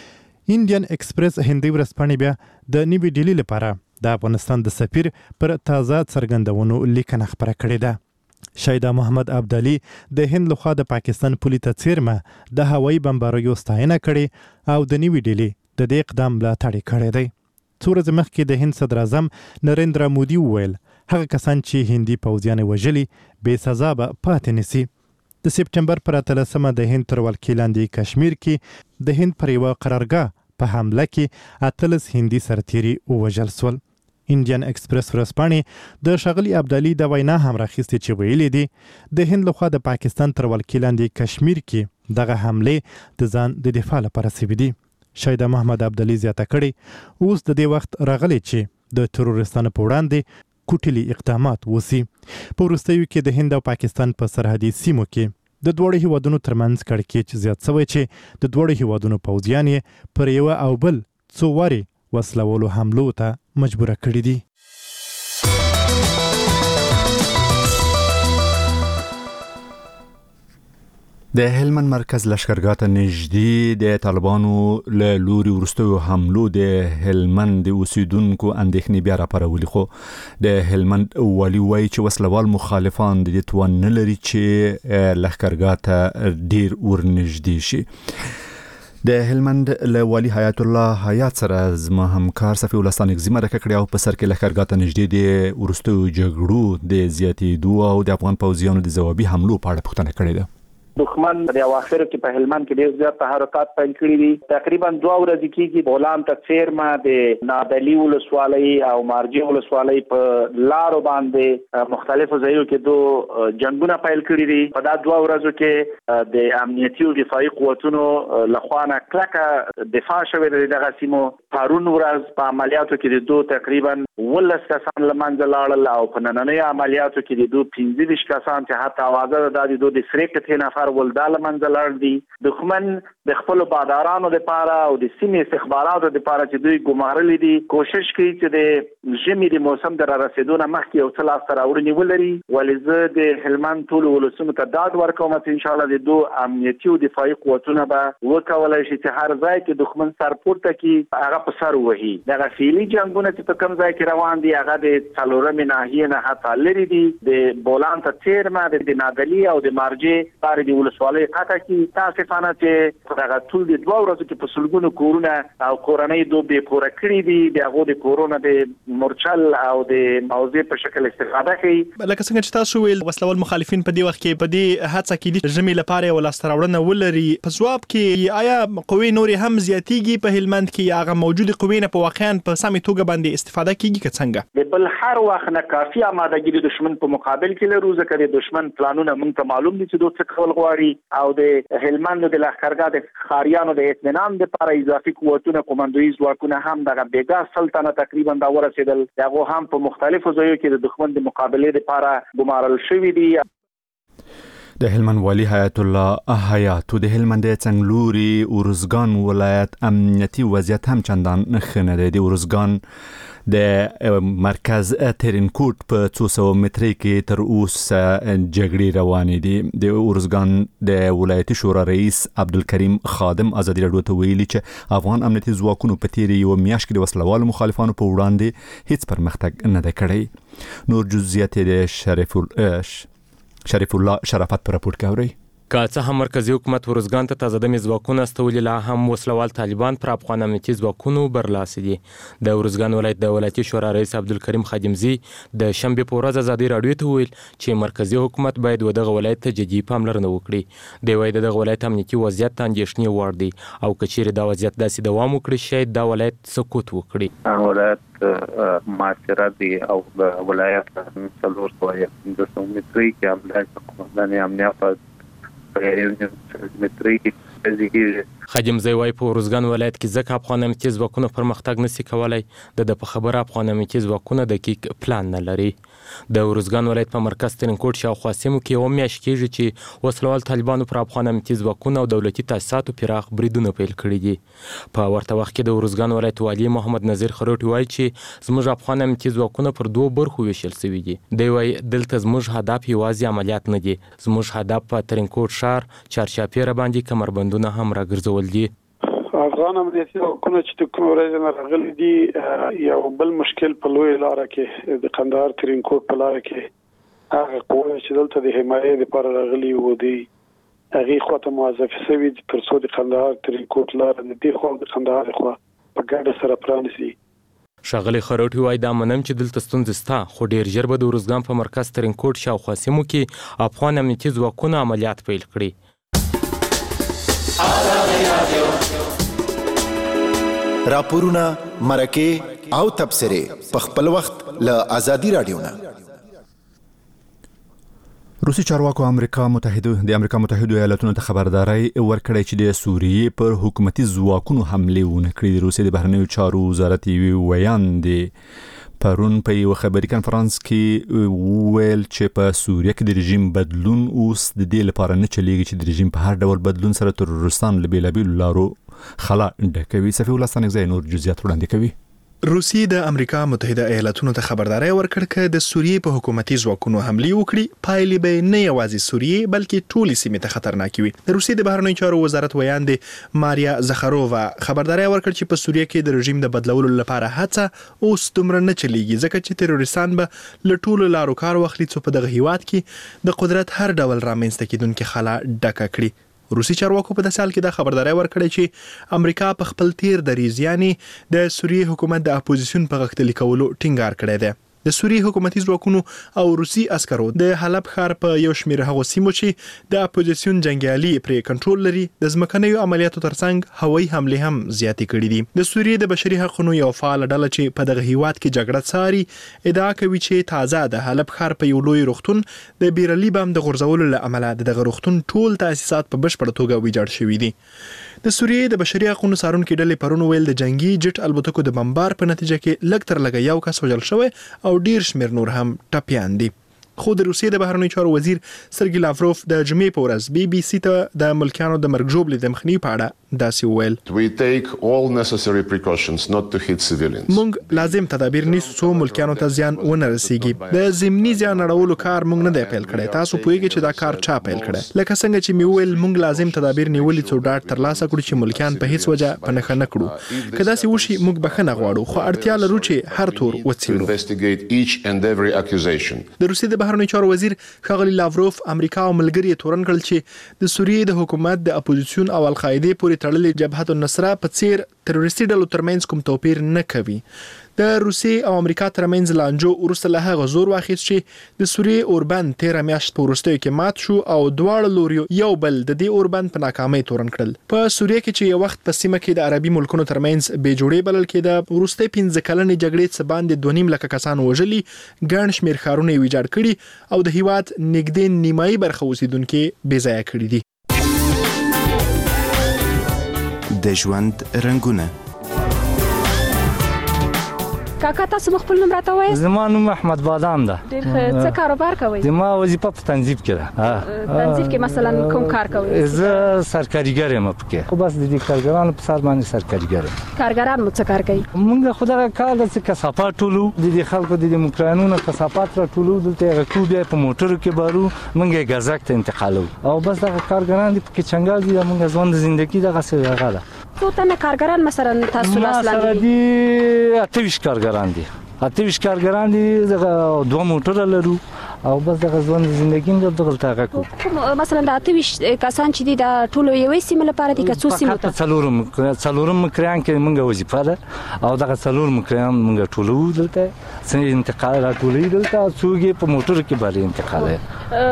انډین ایکسپریس هندي ورځپاڼې بیا د نیوي ډیلي لپاره د افغانستان د سفیر پر تازه څرګندونو لیکنه خپره کړې ده. شایده محمد عبدالي د هند لخوا د پاکستان پولې ته څیرمه د هوایي بمباریو ستاینه کړې او د نیوي ډیلي د دې اقدام ملاتړ کړی دی. څو ورځې مخکې د هند صدر اعظم نریندرا مودي وویل هغه کسان چې هندي پوځیان وژلي بې سزا به پاتې نسی. د سپټمبر پر اتلسمه د هند تر ولکې لاندې کشمیر کې د هند پر یوه قرارګاه په حمله کې اتلس هندي سرتیري ووژل سول. انډین ایکسپریس ورځپاڼې د ښاغلي ابدالي د وینا هم راخیستې چې ویلي دي د هند لخوا د پاکستان تر ولکې لاندې کشمیر کې دغه حملې د ځان د دفاع لپاره سوي دي. شایده محمد عبدالي زیاته کړې اوس د دې وخت راغلی چې د تروریستانو په وړاندې کوټلي اقدامات وسی. په وروستیو کې د هند او پاکستان په سرحدي سیمو کې د دوړو هیوادونو ترمنځ کړکېچ زیات شوی چې د دوړو هیوادونو پوځیان یې پر یو او بل څو واري وسلوالو حملو ته مجبوره کړي دي. د هلمند مرکز لشکرګاه ته نږدې د طالبانو له لوري وروستیو حملو د هلمند د اوسیدونکو اندېښنې بیا راپارولې، خو د هلمند والي وایي چې وسلوال مخالفان د دې توان نه لري چې لشکرګاه ته ډیر ورنږدې شي. د هلمند له والي حیات الله حیات سره زما همکار صفي الله ستانکزي مرکه کړې او په سر کې لشکرګاه ته نږدې د وروستیو جګړو د زیاتېدو او د افغان پوځیانو د ځوابي حملو په اړه پوښتنه کړې ده. دښمن د اواخر کې په هلمند کې ډېر زیات تحرکات پیل کړي دي. تقریبا دوه ورځې کېږي بولان ته څیرمه د نادلی ولسوالۍ او مارجې ولسوالۍ په لارو باندې مختلفو ځایونو کې دوه جنگونه پیل کړي دي. په دا دوه ورځو کې د امنیتي او دفاعي قوتونو لخوا نه کلکه دفاع شوې ده. دغه سیمو پرون ورځ په عملیاتو کې د دوه تقریبا ولس کسان له منځه لاړل او په نننۍ عملیاتو کې د دوه پنځه ویشت کسان چې حتی اوازه ده د دوه د سرې کتې نفر ولدال منځ لاړ دي. دښمن د خپل بادارانو لپاره او د سیمې استخباراتو لپاره چې دوی ګمارلې دي کوشش کوي چې د ژمي د موسم د را رسیدو نه مخکې یو څه لاسته راوړنې ولري. ولې زه د هلمند ټولو ولسونو ته ډاډ ورکوم چې انشاءالله د دوه امنیتي او دفاعي قوتونه به وکولی شي چې هر ځای کې دښمن سر پورته کړي هغه په سر ووهي. دغه فعلي جنګونه چې په کوم ځای کې روان دي هغه د څلورمې ناحیې نه حتی لرې دي. د بولان ته څیرمه د نادلي او د مارجې لارې د ولسوالۍ قطع کې تاسفانه چې دغه ټول د دوه ورځو کې په سلګونو کورونه او کورنۍ دوه بې کوره کړي دي. د هغو د کورونه د مورچل او د موضع په شکل استفاده کوي. لکه څنګه چې تاسو ویل وسلوال مخالفین په دې وخت کې په دې هڅه کې دي ژمي لپاره یو لاسته راوړنه ولري. په ځواب کې آیا قوې نورې هم زیاتېږي په هلمند کې هغه موجودې قوې نه په واقعا په سمې توګه باندې استفاده کیږي که څنګه؟ د بل هر وخت نه کافي آمادګي د دښمن په مقابل کې لرو ځکه د دښمن پلانونه موږ ته معلوم دي چې دوی څه کول غواړي او د هلمند د لښکرګاه د خاریانو د اطمینان لپاره اضافي قوتونه قومندویي ځواکونه هم دغه بیګا سلطنه تقریبا دا ورسېدل. هغه هم په مختلفو ځایونو کې د دښمن د مقابلې لپاره ګمارل شوي دي. د هلمند والي حیات الله حیات د هلمند څنګلوري ورزګان ولایت امنیتي وضعیت هم چندان ښه نه دی. د ورزګان د مرکز ترینکوټ په څو سوه مترۍ کې تر اوسه جګړې روانې دي. د ورزګان د ولایتي شورا رئیس عبدالکریم خادم ازادي راډیو ته ویلي چې افغان امنیتي ځواکونو په تیرې یوه میاشت کې د وسلوالو مخالفانو په وړاندې هیڅ پرمختګ نه دی کړی. نور جزئیات د شریف شریف الله شرافت پر راپورټ کوي. که څه هم مرکزی حکومت ورزګان ته تازه دمې ځواکونه استولي، لا هم وسلوال طالبان پر افغان امنیتي ځواکونو برلاسي دي. د ورزګان ولایت د ولایتي شورا رئیس عبدالکریم خادمزي د شنبې په ورځ ازادي راډیو ته ویل چې مرکزی حکومت باید ودغه ولایت ته جدي پاملرنه وکړي. دی وايي دغه ولایت امنیتي وضعیت ته اندېښنې وړ دی او که چیرې دا وضعیت داسې دوام وکړي شاید دا ولایت سقوط وکړي. ولایت معاشره دی او ولایت څلور سوه پنځه سوه مترۍ کې امنیت قومندان امنیت خادمزي وايي په ورزګان ولایت کې ځکه افغان امنیتي ځواکونه پرمختګ نشي کولای. د په خبره افغان امنیتي ځواکونه دقیق پلان نه لري. د ورزګان ولایت په مرکز ترینکوټ شاوخوا سیمو کې یوه میاشت کېږي چې وسلوال طالبانو پر افغان امنیتي ځواکونه او دولتي تاسیساتو پراخ بریدونه پیل کړي دي. په ورته وخت کې د ورزګان ولایت والي محمد نظیر خروټي وايي چې زموږ افغان امنیتي ځواکونه پر دوه برخو ویشل شوي دي. دی وايي دلته زموږ هدف یوازې عملیات نه دي، زموږ هدف په ترینکوټ ښار چارچاپیره باندې کمربندونه هم راګرځول دي. افغان امنیتي ځواکونه چې د کومې ورځې نه راغلي دي یو بل مشکل په لویه لاره کې د قندهار ترینکوټ په لاره کې هغه قوه چې دلته د حمایې لپاره راغلي وو دي هغې خواته موظفې شوي دي تر څو د قندهار ترینکوټ لاره د دې خوا د قندهار خوا په ګډه سره پرانیسي. ښاغلی خروټي وايي دا منم چې دلته ستونزې شته، خو ډېر ژر به د ورزګان په مرکز ترینکوټ شاوخوا سیمو کې افغان امنیتي ځواکونه عملیات پیل کړي. راپورونه، مرکې او تبصرې په خپل وخت له ازادي راډیو نه. روسي چارواکو امریکا متحده د امریکا متحده ایالاتونو ته خبرداري ورکړې چې د سوریې پر حکومتي ځواکونو حمله ونه کړي. د روسي د بهرنیو چارو وزارت ویاند پرون په یو خبري کانفرنس کې ویل چې په سوریه کې د رژیم بدلون اوس د دې لپاره نه چلیږي چې د رژیم په هر ډول بدلون سره تروریستان له بیلابیلو لارو خلا ډکوي. صفي الله ستانګزی نور جزئیات وړاندې کوي. روسیې د امریکا متحده ایالاتونو ته خبرداري ورکړه چې د سوریې په حکومتي ځواکونو حمله وکړي پایلې به نه یوازې سوریې بلکې ټولې سیمې ته خطرناکې وي. د روسیې د بهرنیو چارو وزارت ویاندې ماریا زخارووا خبرداري ورکړه چې په سوریې کې د رژیم د بدلولو لپاره هڅه اوس دومره نه چلیږي ځکه چې تروریستان به له ټولو لارو کار واخلي څو په دغه هیواد کې د قدرت هر ډول رامنځته کېدونکې خلا ډکه کړي. روسي چارواکو په داسې حال کې دا خبرداري ورکړې چې امریکا په خپل تیر دریځ یعنی د سوریې حکومت د اپوزیسیون په غښتلي کولو ټینګار کړی دی. د سوریې حکومتي ځواکونو او روسي عسکرو د حلب ښار په یو شمېر هغو سیمو چې د اپوزیسیون جنګیالي پرې کنټرول لري د ځمکنیو عملیاتو ترڅنګ هوایي حملې هم زیاتې کړې دي. د سوریې د بشري حقوقو یو فعال ډله چې په دغه هیواد کې جګړه څاري ادعا کوي چې تازه د حلب ښار په یو لوی روغتون د بیرلي بم د غورځولو له امله دغه روغتون ټول تاسیسات په بشپړه توګه ویجاړ شوي دي. د سوریې د بشري حقوقو څارونکو ډلې پرون ویل د جنگي جټ الوتکو د بمبار په نتیجه کې لږ تر لږه یو کس وژل شوی او ډیر شمیر نور هم ټپیان دي. خو د روسیې د بهرنیو چارو وزیر سرګي لاوروف د جمعې په ورځ بي بي سي ته د ملکیانو د مرګ ژوبلې د مخنیوي په اړه داسې وویل. We take all necessary precautions not to hit civilians. موږ لازم تدابیر نیسو څو ملکیانو ته زیان ونه رسیږي. د ضمني زیان اړولو کار موږ نه دی پیل کړی. تاسو پوهیږئ چې دا کار چا پیل کړی. لکه څنګه چې مې وویل موږ لازم تدابیر نیولي څو ډاډ ترلاسه کړو چې ملکیان په هیڅ وجه په نښه نه کړو. که داسې وشي موږ بخښنه غواړو خو اړتیا لرو چې هر تور وڅېړو. Investigate each and every accusation. د روسیې د بهرنیو چارو وزیر ښاغلي لاوروف امریکا او ملګري تورن کړل چې د سوریې د حکومت د اپوزیسیون او القاعده پورې تړلې جبهه النصره په څیر تروریستي ډلو ترمنځ کوم توپیر نه کوي. د روسیې او امریکا ترمنځ لانجو وروسته له هغه زور واخیست چې د سوریې اوربند تیر میاشت په وروستیو کې مات شو او دواړه لوري یو بل د دې اوربند په ناکامۍ تورن کړل. په سوریې کې چې یو وخت په سیمه کې د عربي ملکونو ترمنځ بې جوړې بلل کېده وروستي پنځه کلنې جګړې څخه باندې دوه نیم لکه کسان وژلي ګڼ شمېر ښارونه یې ویجاړ کړي او د هیواد نږدې نیمایي برخه اوسیدونکي بې ځایه کړي دي. د ژوند رنګونه کاکا تاسو خپل نوم راته وایئ؟ زما نوم احمد بادام ده. ډېر ښه. څه کاروبار کوئ؟ زما وظیفه په تنظیف کې ده. تنظیف کې مثلا کوم کار کوئ؟ زه سرکاریګر یم پکې. خو بس د دې کارګرانو په سر باندې سرکاریګر یم. کارګران مو څه کار کوي؟ موږ خو دغه کار د کثافات ټولو د دې خلکو د دې مکرانونو کثافات را ټولو دلته هغه کو بیا په موټرو کې بارو موږ یې ګازک ته انتقالو او بس دغه کارګران دي پکې چنګال دي موږ ژوند زندگی دغه څه هغه ده. څو تنه کارګران مثلا تاسو لاس لاندې دي؟ اته ویشت کارګران دي. اته ویشت کارګران دي دغه دوه موټر لرو او بس دغه ژوند زندگی د دغه تاګه کو. مثلا د اته ویشت کسان چې دي د ټولو یوې سیمه لپاره دي که څو سیمو ته؟ څلورم څلورم مکریان کې موږ وظیفه ده او دغه څلور مکریان موږ ټولو دلته څنګه انتقال را ټولې دلته څوګي په موټر کې باندې انتقال دی.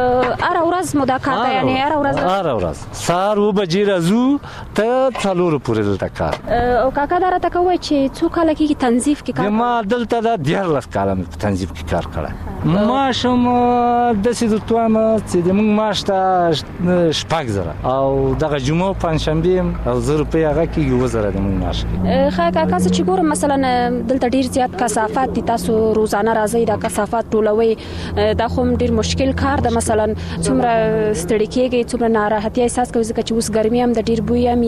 اره ورځ مو دا کار دی یعنی اره ورځ اره ورځ سار و بجې راځو ته څلور پورې دلته کار. او کاکا دا راته کوي چې څو کاله کېږي تنظیف کې کار؟ ما دلته دا دیارلس کاله مې په تنظیف کې کار کړی. معاش هم داسې د توامه چې د موږ معاش ته شپږ زره او دغه جمعه او پنجشنبې او زه روپۍ هغه کېږي اووه زره د موږ معاش کېږي. ښه کاکا زه چې ګورم مثلا دلته ډېر زیات کثافات دي تاسو روزانه راځئ دا کثافات ټولوئ دا خو هم ډېر مشکل کار ده. مثلا څومره ستړي کېږئ څومره ناراحتي احساس کوئ ځکه چې اوس ګرمي هم د ډېر بوی هم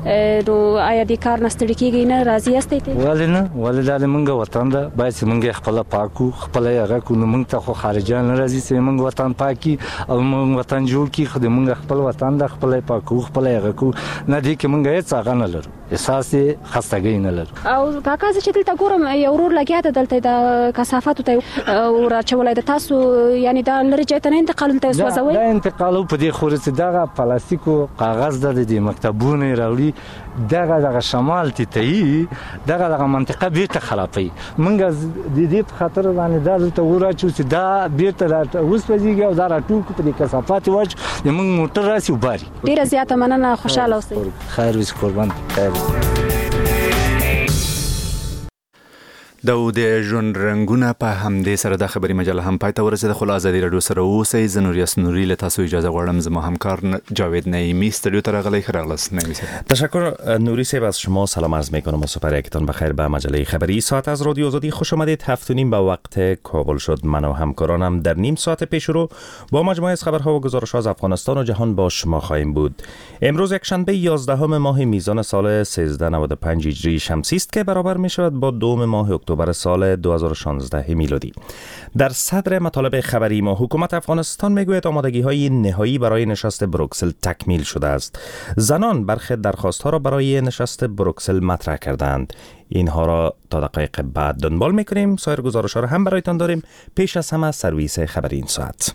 نو آیا دې کار نه ستړي کېږئ نه راضي یاستئ ته؟ ولې نه ولې دا د موږ وطن ده باید چې موږ خپله پاک کړو خپله یې هغه کړو نو موږ ته خو خارجیان نه راځي چې موږ وطن پاک کړي او موږ وطن جوړ کړي خو د موږ خپل وطن ده خپله یې پاک کړو خپله یې هغه کړو نه دې کې موږ هېڅ هغه نه لرو احساس یې خستګۍ نه لرو. او کاکا زه چې دلته ګورم یو ورور لګیا ده دلته د کثافاتو ته وراچولی ده تاسو یعنی دا لرې ځای ته نه انتقالوي ته سوځوئ؟ دا انتقالو په دې خورې چې دغه پلاستیکو کاغذ ده د دې مکتبونو یې راوړي دغه دغه شمال تیتهیي دغه دغه منطقه بیرته خرابوي. موږ د دې په خاطر باندې دا دلته وراچو چې دا بیرته وسوځېږي او دا راټول کړو په دې کثافات یې واچو زموږ موټر راسي وباري. ډېره زیاته مننه خوشحاله اوسئ. خیر اوسې قربان. د د ژوند رنگونه په همدې سره د خبري مجله هم پای ته ورسېده. خو ازادي رادیو سره اوسئ. زه نوریا سنوري له تاسو اجازه غواړم. زما همکار جاوید نعیمی استودیو ته راغلی. خراغلس نعیمی صاحب. تشکر نوری صاحب، از شما سلام عرض میکنم و سپر یکتان بخیر به مجله خبری ساعت از رادیو آزادی. خوش آمدید. هفت و نیم به وقت کابل شد. من و همکارانم در نیم ساعت پیش رو با مجموعه از خبرها و گزارش‌ها از افغانستان و جهان با شما خواهیم بود. امروز یک شنبه یازدهم ماه میزان سال سیزده نود و پنج هجری شمسی است که برابر می شود با دوم ماه اکتبر سال دو هزار و شانزده میلادی. در صدر مطالب خبری ما حکومت افغانستان میگوید آمادگی های نهایی برای نشست بروکسل تکمیل شده است. زنان برخی درخواست ها را برای نشست بروکسل مطرح کردند. اینها را تا دقایق بعد دنبال میکنیم. سایر گزارش ها را هم برایتان داریم. پیش از همه سرویس خبری این ساعت.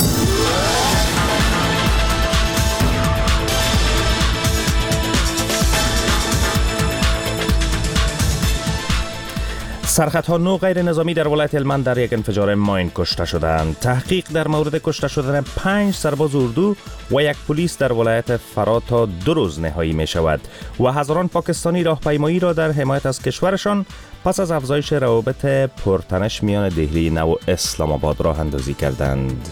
سرخطها نو غیر نظامی در ولایت هلمند در یک انفجار ماین کشته شدند. تحقیق در مورد کشته شدن پنج سرباز اردو و یک پلیس در ولایت فرا تا دو روز نهایی می شود و هزاران پاکستانی راهپیمایی را در حمایت از کشورشان پس از افزایش روابط پرتنش میان دهلی نو و اسلام آباد راه اندازی کردند.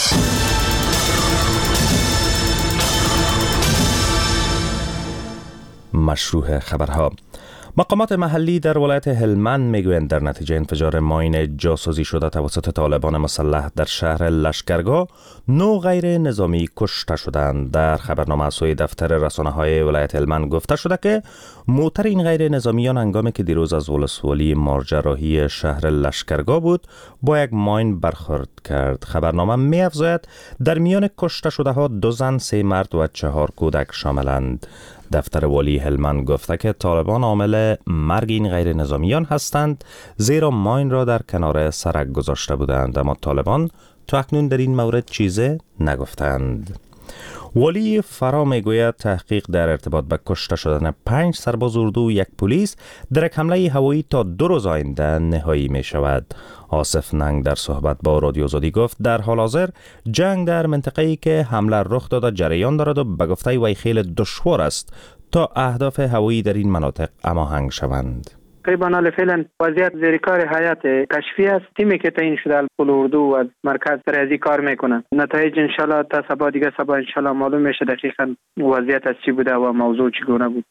مشروع خبرها. مقامات محلی در ولایت هلمند میگویند در نتیجه انفجار ماین جاسوزی شده توسط طالبان مسلح در شهر لشکرگاه نو غیر نظامی کشته شدند. در خبرنامه از سوی دفتر رسانه‌های ولایت هلمند گفته شده که موتر این غیر نظامیان هنگامی که دیروز از ولسوالی مارجراهی شهر لشکرگاه بود با یک ماین برخورد کرد. خبرنامه می‌افزاید در میان کشته شده ها دو زن، سه مرد و چهار کودک شاملند. دفتر والی هلمند گفته که طالبان عامل مرگ این غیر نظامیان هستند زیرا ماین را در کنار سرک گذاشته بودند، اما طالبان تا اکنون در این مورد چیزی نگفتند. والی فرا میگوید تحقیق در ارتباط به کشته شدن پنج سرباز اردو و یک پلیس در یک حمله هوایی تا دو روز آینده نهایی می شود. آصف ننگ در صحبت با رادیو آزادی گفت در حال حاضر جنگ در منطقه‌ای که حمله رخ داده جریان دارد و به گفته وی خیلی دشوار است تا اهداف هوایی در این مناطق هماهنگ شوند. طبعا فعلا وضعیت زیر کار هیئت کشفی است. تیمی که تعیین شده الپل اردو و مرکز ریاضی کار میکنن. نتایج ان شاء الله تا صبح دیگه صبح ان شاء الله معلوم میشه دقیقاً وضعیت از چی بوده و موضوع چگونه بود.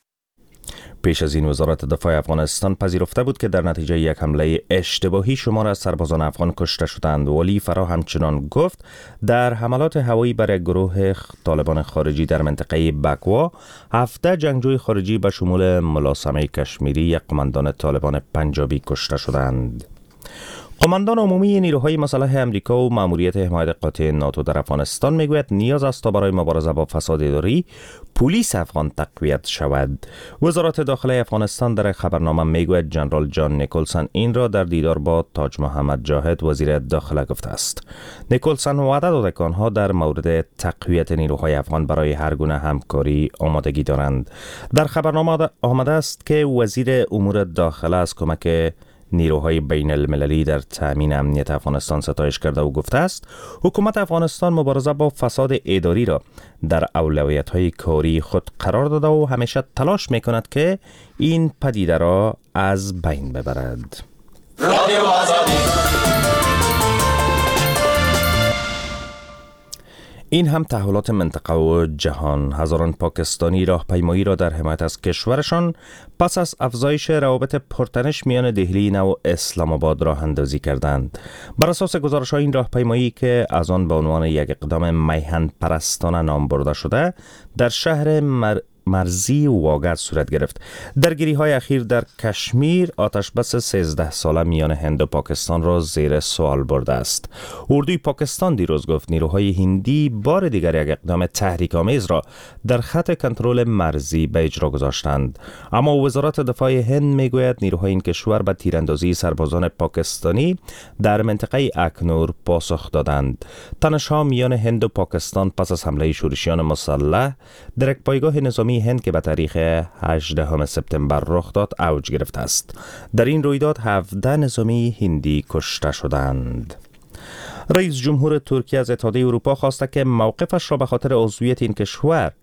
پیش از این وزارت دفاع افغانستان پذیرفته بود که در نتیجه یک حمله اشتباهی شمار از سربازان افغان کشته شدند. ولی فرا همچنان گفت در حملات هوایی بر یک گروه طالبان خارجی در منطقه بکوا هفده جنگجوی خارجی به شمول ملاسمه کشمیری یک قماندان طالبان پنجابی کشته شدند. قماندان عمومی نیروهای مسلح امریکا و مأموریت حمایت قاطع ناتو در افغانستان میگوید نیاز است تا برای مبارزه با فساد اداری پلیس افغان تقویت شود. وزارت داخله افغانستان در خبرنامه میگوید جنرال جان نیکلسن این را در دیدار با تاج محمد جاهد وزیر داخله گفته است. نیکلسن وعده داد که آنها در مورد تقویت نیروهای افغان برای هر گونه همکاری آمادگی دارند. در خبرنامه آمده است که وزیر امور داخله از کمک نیروهای بین المللی در تأمین امنیت افغانستان ستایش کرده و گفته است حکومت افغانستان مبارزه با فساد اداری را در اولویت‌های کاری خود قرار داده و همیشه تلاش می‌کند که این پدیده را از بین ببرد. رادیو آزادی. این هم تحولات منطقه و جهان. هزاران پاکستانی راهپیمایی را در حمایت از کشورشان پس از افزایش روابط پرتنش میان دهلی نو و اسلام آباد راه اندازی کردند. بر اساس گزارش‌های این راهپیمایی که از آن به عنوان یک اقدام میهن پرستانه نام برده شده در شهر مر... مرزی واگد صورت گرفت. درگیری های اخیر در کشمیر آتش بس سیزده ساله میان هند و پاکستان را زیر سوال برده است. اردوی پاکستان دیروز گفت نیروهای هندی بار دیگر یک اقدام تحریک آمیز را در خط کنترل مرزی به اجرا گذاشتند. اما وزارت دفاع هند میگوید نیروهای این کشور به تیراندازی سربازان پاکستانی در منطقه اکنور پاسخ دادند. تنش‌ها میان هند و پاکستان پس از حمله شورشیان مسلح در یک پایگاه نظامی هند که به تاریخ هجدهم سپتامبر رخ داد اوج گرفته است. در این رویداد هفده نظامی هندی کشته شدند. رئیس جمهور ترکیه از اتحادیه اروپا خواسته که موقفش را به خاطر عضویت این کشور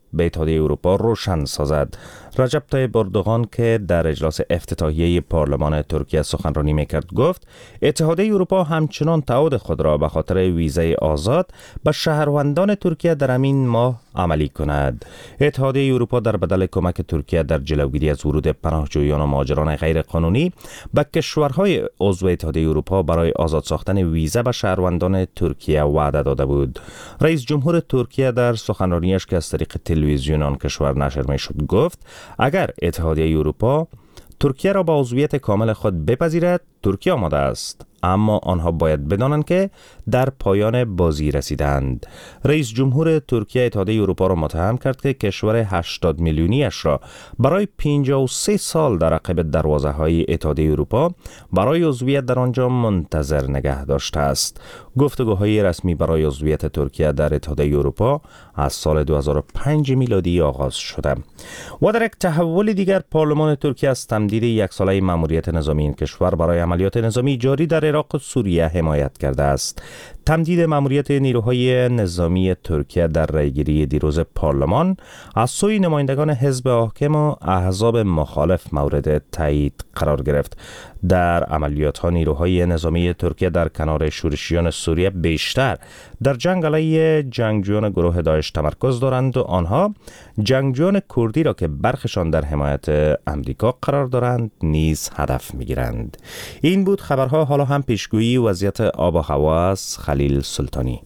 به اتحادیه اروپا روشن سازد. رجب طیب اردوغان که در اجلاس افتتاحیه پارلمان ترکیه سخنرانی میکرد گفت اتحادیه اروپا همچنان تعهد خود را به خاطر ویزای آزاد به شهروندان ترکیه در همین ماه عملی کند. اتحادیه اروپا در بدل کمک ترکیه در جلوگیری از ورود پناهجویان و مهاجران غیر قانونی به کشورهای عضو اتحادیه اروپا برای آزاد ساختن ویزا به شهروندان ترکیه وعده داده بود. رئیس جمهور ترکیه در سخنرانیش که از طریق تلویزیون آن کشور نشر میشد گفت اگر اتحادیه اروپا ترکیه را با عضویت کامل خود بپذیرد ترکیه آماده است، اما آنها باید بدانند که در پایان بازی رسیدند. رئیس جمهور ترکیه اتحادیه اروپا را متهم کرد که کشور هشتاد میلیونیش را برای پنجاه و سه سال در عقب دروازه های اتحادیه اروپا برای عضویت در آنجا منتظر نگه داشته است. گفتگوهای رسمی برای عضویت ترکیه در اتحادیه اروپا از سال دو هزار و پنج میلادی آغاز شده. و در یک تحول دیگر پارلمان ترکیه از تمدید یک ساله مأموریت نظامی این کشور برای عملیات نظامی جاری در عراق و سوریه حمایت کرده است. تمدید مأموریت نیروهای نظامی ترکیه در رأیگیری دیروز پارلمان از سوی نمایندگان حزب حاکم و احزاب مخالف مورد تایید قرار گرفت. در عملیات ها نیروهای نظامی ترکیه در کنار شورشیان سوریه بیشتر در جنگ علیه جنگجویان گروه داعش تمرکز دارند و آنها جنگجویان کردی را که برخشان در حمایت امریکا قرار دارند نیز هدف میگیرند. این بود خبرها. حالا هم پیشگویی وضعیت آب و هوا از خلیل سلطانی.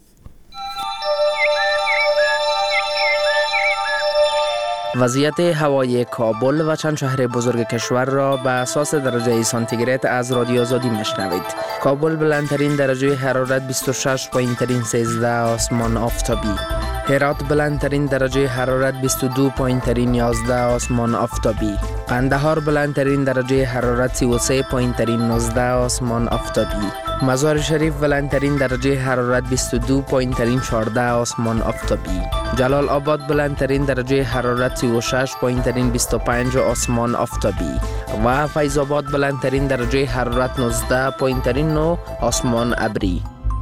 وضعیت هوای کابل و چند شهر بزرگ کشور را به اساس درجه سانتیگراد از رادیو آزادی میشنوید. کابل بلندترین درجه حرارت بیست و شش، پایینترین سیزده، آسمان آفتابی. هرات بلندترین درجه حرارت بیست و دو، پایینترین یازده، آسمان آفتابی. قندهار بلندترین درجه حرارت سی و سه، پایینترین نوزده، آسمان آفتابی. مزار شریف بلندترین درجه حرارت بیست و دو، پایینترین چهارده، آسمان آفتابی. جلال آباد بلندترین درجه حرارت سی و شش، پایینترین بیست و پنج، آسمان آفتابی. و فیض آباد بلندترین درجه حرارت نوزده، پایینترین نه، آسمان ابری.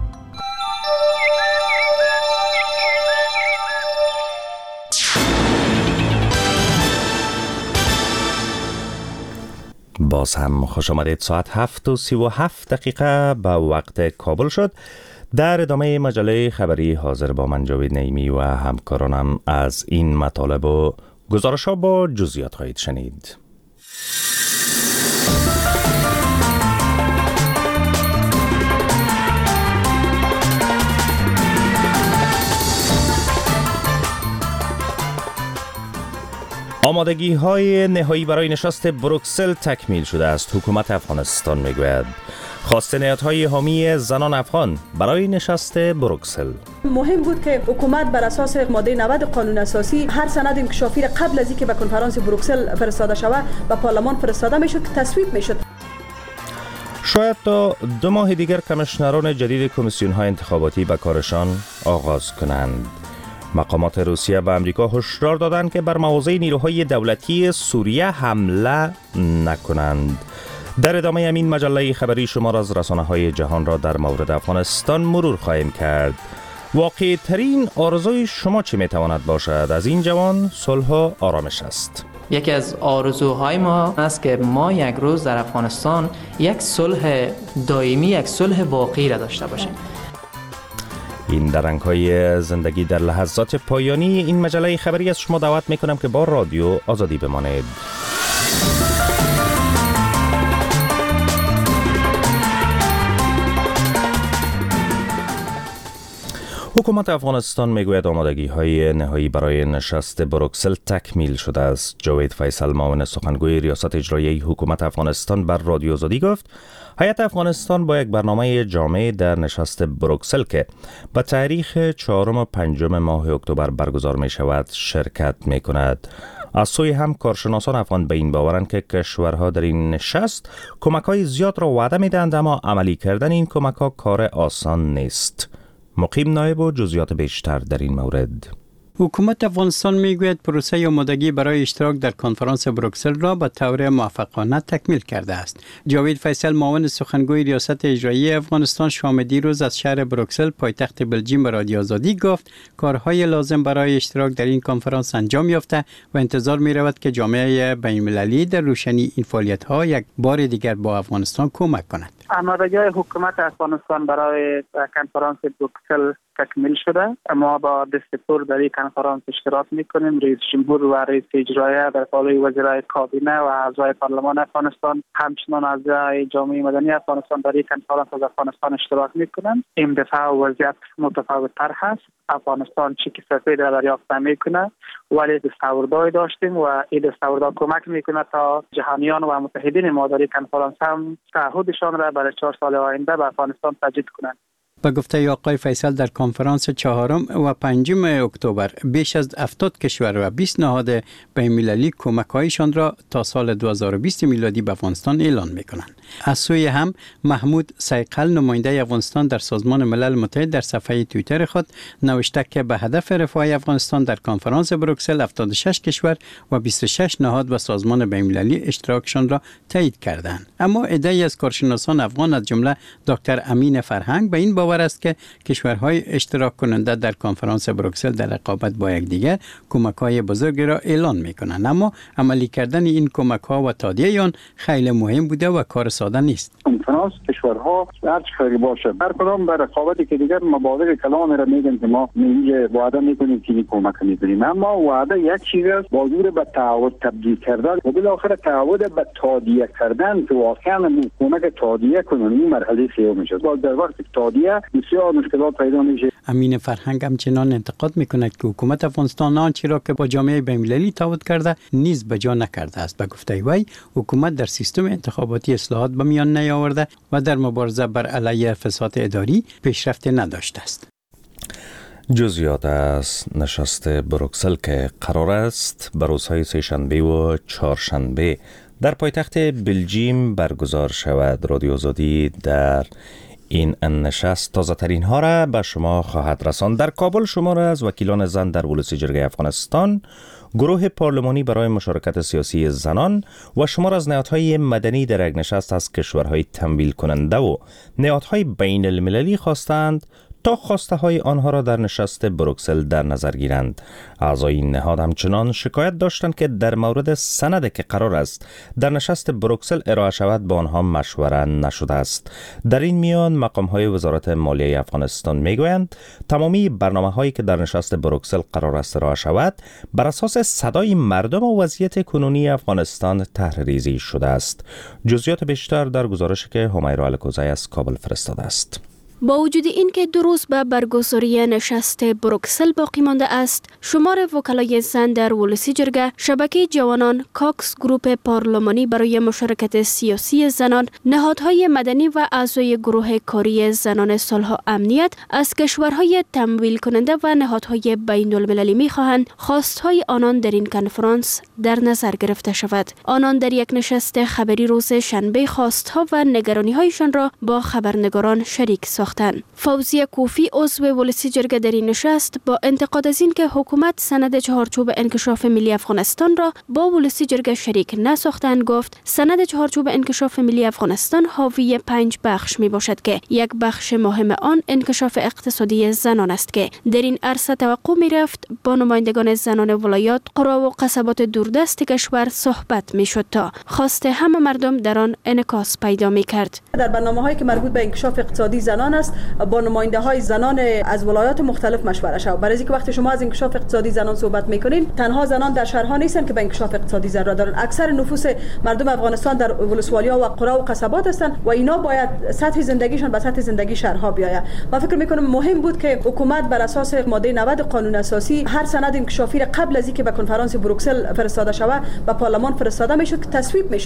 باز هم خوش آمدید. ساعت هفت و سی و هفت دقیقه به وقت کابل شد. در ادامه مجله خبری حاضر با من جاوید نعیمی و همکارانم از این مطالب و گزارش ها با جزئیات خواهید شنید. آمادگی های نهایی برای نشست بروکسل تکمیل شده است. حکومت افغانستان میگوید خواست نهادهای حامی زنان افغان برای نشست بروکسل. مهم بود که حکومت بر اساس ماده نود قانون اساسی هر سند انکشافی را قبل از اینکه به کنفرانس بروکسل فرستاده شود به پارلمان فرستاده میشد که تصویب میشد. شاید تا دو ماه دیگر کمیشنران جدید کمیسیون های انتخاباتی به کارشان آغاز کنند. مقامات روسیه و امریکا هشدار دادند که بر مواضع نیروهای دولتی سوریه حمله نکنند. در ادامه همین مجله خبری شما را از رسانه‌های جهان را در مورد افغانستان مرور خواهیم کرد. واقعی ترین آرزوی شما چه میتواند باشد؟ از این جوان صلح و آرامش است. یکی از آرزوهای ما است که ما یک روز در افغانستان یک صلح دائمی، یک صلح واقعی را داشته باشیم. این در رنگ‌های زندگی در لحظات پایانی این مجله خبری از شما دعوت میکنم که با رادیو آزادی بمانید. حکومت افغانستان میگوید آمادگی های نهایی برای نشست بروکسل تکمیل شده است. جاوید فیصل معاون سخنگوی ریاست اجرایی حکومت افغانستان بر رادیو آزادی گفت هیئت افغانستان با یک برنامه جامع در نشست بروکسل که به تاریخ چهارم و پنجم ماه اکتبر برگزار می شود شرکت می کند. از سوی هم کارشناسان افغان به این باورند که کشورها در این نشست کمک‌های زیاد را وعده می‌دهند، اما عملی کردن این کمک‌ها کار آسان نیست. مقیم نایب و جزئیات بیشتر در این مورد. حکومت افغانستان میگوید پروسه آمادگی برای اشتراک در کنفرانس بروکسل را به طور موفقانه تکمیل کرده است. جاوید فیصل معاون سخنگوی ریاست اجرایی افغانستان شام دیروز از شهر بروکسل پایتخت بلژیم به رادیو آزادی گفت کارهای لازم برای اشتراک در این کنفرانس انجام یافته و انتظار می رود که جامعه بین‌المللی در روشنی این فعالیت‌ها یک بار دیگر با افغانستان کمک کند. آمادگی حکومت افغانستان برای کنفرانس بروکسل تکمیل شده. ما با دستور در این کنفرانس اشتراک میکنیم. رئیس جمهور و رئیس اجرایی در قالب وزرای کابینه و اعضای پارلمان افغانستان همچنان اعضای جامعه مدنی افغانستان در این کنفرانس از افغانستان اشتراک میکنند. این دفعه وضعیت متفاوت تر هست. افغانستان چیک سفید را دریافت میکنه ولی دستاوردهای داشتیم و این دستاوردها کمک میکنه تا جهانیان و متحدین ما در این کنفرانس هم تعهدشان را برای چهار سال آینده به افغانستان تجدید کنند. به گفته آقای فیصل در کنفرانس چهارم و پنجم اکتبر بیش از هفتاد کشور و بیست نهاد بین‌المللی کمک‌هایشان را تا سال دو هزار و بیست میلادی به افغانستان اعلان می‌کنند. از سوی هم محمود سیقل نماینده افغانستان در سازمان ملل متحد در صفحه توییتر خود نوشته که به هدف رفاه افغانستان در کنفرانس بروکسل هفتاد و شش کشور و بیست و شش نهاد و سازمان بین‌المللی اشتراکشان را تایید کردند. اما عده‌ای از کارشناسان افغان از جمله دکتر امین فرهنگ به این باور است که کشورهای اشتراک کننده در کنفرانس بروکسل در رقابت با یکدیگر کمک‌های بزرگی را اعلان می‌کنند، اما عملی کردن این کمک‌ها و تادیه آن خیلی مهم بوده و کار ساده نیست. کنفرانس کشورها هر چقدر باشه هر کدام بر رقابت که دیگر مبالغ کلام را میگن که ما میگه وعده میکنیم که کمک میکنیم، اما وعده یک چیز است با زور به تعهد تبدیل کردن و بالاخره تعهد به تادیه کردن که واقعا کمک تادیه کنن این مرحله سوم میشه. باز در وقت تادیه بسیار مشکلات پیدا میشه. امین فرهنگ همچنان انتقاد میکند که حکومت افغانستان آنچه را که با جامعه بین‌المللی تعهد کرده نیز به جا نکرده است. به گفته وی حکومت در سیستم انتخاباتی اصلاحات به میان نیاورده و در مبارزه بر علیه فساد اداری پیشرفت نداشته است. جزئیات از نشست بروکسل که قرار است بر روزهای سه‌شنبه و چهارشنبه در پایتخت بلژیم برگزار شود. رادیو آزادی در این نشست تازه ترین ها را به شما خواهد رساند. در کابل شمار از وکیلان زن در ولسی جرگه افغانستان، گروه پارلمانی برای مشارکت سیاسی زنان و شمار از نهادهای مدنی در یک نشست از کشورهای تمویل کننده و نهادهای بین المللی خواستند تا خواسته های آنها را در نشست بروکسل در نظر گیرند. اعضای این نهاد همچنان شکایت داشتند که در مورد سندی که قرار است در نشست بروکسل ارائه شود با آنها مشوره نشده است. در این میان مقام های وزارت مالیه افغانستان میگویند تمامی برنامه هایی که در نشست بروکسل قرار است ارائه شود بر اساس صدای مردم و وضعیت کنونی افغانستان طرح‌ریزی شده است. جزئیات بیشتر در گزارشی که همیرا الکوزی از کابل فرستاده است. با وجود اینکه دو روز به برگزاری نشست بروکسل باقی مانده است، شمار وکلای زن در ولسی جرگه، شبکه جوانان، کاکس گروپ پارلمانی برای مشارکت سیاسی زنان، نهادهای مدنی و اعضای گروه کاری زنان صلح و امنیت از کشورهای تمویل کننده و نهادهای بین المللی می‌خواهند خواستهای آنان در این کنفرانس در نظر گرفته شود. آنان در یک نشست خبری روز شنبه خواستها و نگرانی‌هایشان را با خبرنگاران شریک ساختند. فوزیه کوفی عضو ولسی جرگه در این نشست با انتقاد از این که حکومت سند چهارچوب انکشاف ملی افغانستان را با ولسی جرگه شریک نساختند گفت سند چهارچوب انکشاف ملی افغانستان حاوی پنج بخش می باشد که یک بخش مهم آن انکشاف اقتصادی زنان است که در این عرصه توقع می رفت با نمایندگان زنان ولایات، قرا و قصبات دوردست کشور صحبت می شد تا خواست همه مردم در آن انعکاس پیدا می کرد. در برنامه‌هایی که مربوط به انکشاف اقتصادی زنان است با نماینده های زنان از ولایات مختلف مشوره شود. برای اینکه وقتی شما از انکشاف اقتصادی زنان صحبت میکنین، تنها زنان در شهرها نیستن که به انکشاف اقتصادی ضرورت دارن. اکثر نفوس مردم افغانستان در ولسوالی‌ها و قرا و قصبات هستند و اینا باید سطح زندگیشان به سطح زندگی شهرها بیاید. من فکر میکنم مهم بود که حکومت بر اساس ماده نود قانون اساسی هر سند انکشافی را قبل از اینکه به کنفرانس بروکسل فرستاده شود به پارلمان فرستاده میشد که تصویب میشد.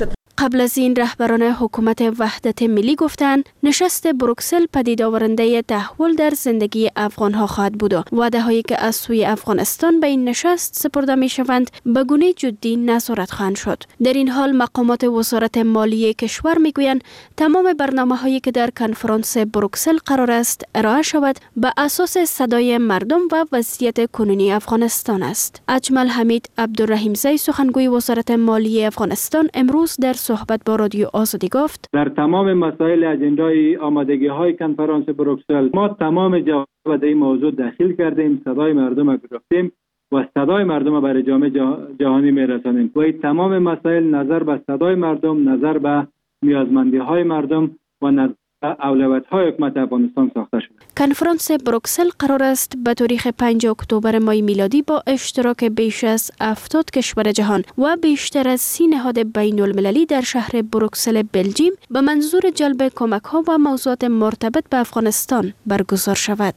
قبل از این رهبران حکومت وحدت ملی گفتند نشست بروکسل پدید آورنده تحول در زندگی افغانها خواهد بود و وعده هایی که از سوی افغانستان به این نشست سپرده می شوند به گونه جدی نظارت خواهند شد. در این حال مقامات وزارت مالیه کشور می گویند تمام برنامه هایی که در کنفرانس بروکسل قرار است ارائه شود به اساس صدای مردم و وضعیت کنونی افغانستان است. اجمل حمید عبدالرحیمزی سخنگوی وزارت مالیه افغانستان امروز در صحبت با رادیو آزادی گفت در تمام مسائل اجندای آمادگی های کنفرانس بروکسل ما تمام جواب در این موضوع داخل کردیم، صدای مردم را گرفتیم و صدای مردم را برای جامعه جهانی میرسانیم و این تمام مسائل نظر به صدای مردم، نظر به نیازمندی های مردم و نظر اولویت های حکومت افغانستان ساخته شده. کنفرانس بروکسل قرار است به تاریخ پنجم اکتبر ماه میلادی با اشتراک بیش از هفتاد کشور جهان و بیشتر از سی نهاد بین المللی در شهر بروکسل بلژیم به منظور جلب کمک ها و موضوعات مرتبط به افغانستان برگزار شود.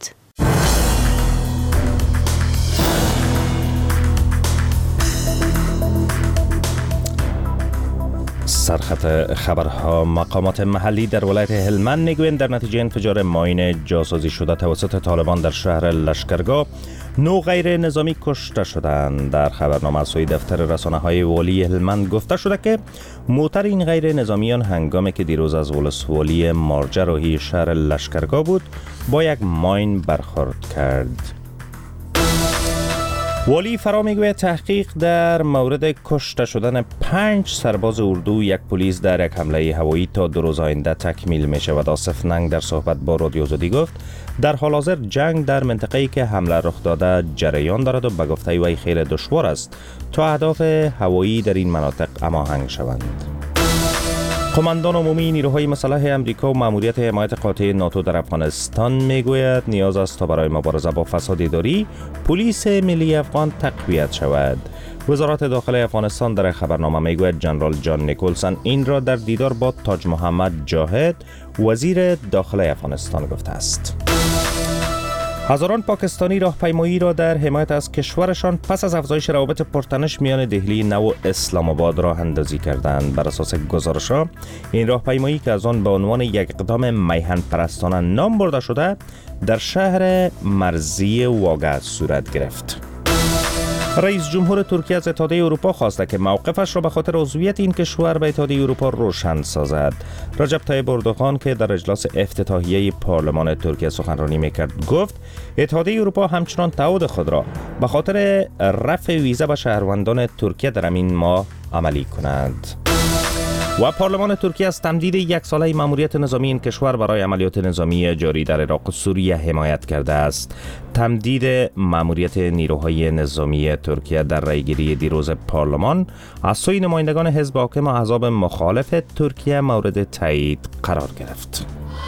سرخط خبرها مقامات محلی در ولایت هلمند میگویند در نتیجه انفجار ماین جاسازی شده توسط طالبان در شهر لشکرگاه نو غیر نظامی کشته شدند. در خبرنامه از سوی دفتر رسانه های والی هلمند گفته شده که موتر این غیر نظامیان هنگامی که دیروز از ولسوالی مارجه راهی شهر لشکرگاه بود با یک ماین برخورد کرد. والی فرا میگوید تحقیق در مورد کشته شدن پنج سرباز اردو یک پلیس در یک حمله هوایی تا دو روز آینده تکمیل می شود. آصف ننگ در صحبت با رادیو آزادی گفت در حال حاضر جنگ در منطقه‌ای که حمله رخ داده جریان دارد و به گفته وی خیلی دشوار است تا اهداف هوایی در این مناطق هماهنگ شوند. قماندان عمومی نیروهای مسلح امریکا و ماموریت حمایت قاطع ناتو در افغانستان میگوید نیاز است تا برای مبارزه با فساد اداری پلیس ملی افغان تقویت شود. وزارت داخلی افغانستان در خبرنامه میگوید جنرال جان نیکولسون این را در دیدار با تاج محمد جاهد وزیر داخلی افغانستان گفته است. هزاران پاکستانی راهپیمایی را در حمایت از کشورشان پس از افزایش روابط پرتنش میان دهلی نو و اسلام آباد راه اندازی کردند. بر اساس گزارش‌ها این راهپیمایی که از آن به عنوان یک اقدام میهن پرستانه نام برده شده در شهر مرزی واگه صورت گرفت. رئیس جمهور ترکیه از اتحادیه اروپا خواسته که موقفش را به خاطر عضویت این کشور به اتحادیه اروپا روشن سازد. رجب طیب اردوغان که در اجلاس افتتاحیه پارلمان ترکیه سخنرانی میکرد گفت اتحادیه اروپا همچنان تعهد خود را به خاطر رفع ویزه به شهروندان ترکیه در همین ماه عملی کند. و پارلمان ترکیه از تمدید یک ساله ماموریت نظامی این کشور برای عملیات نظامی جاری در عراق و سوریه حمایت کرده است. تمدید ماموریت نیروهای نظامی ترکیه در رأیگیری دیروز پارلمان از سوی نمایندگان حزب حاکم و احزاب مخالف ترکیه مورد تایید قرار گرفت.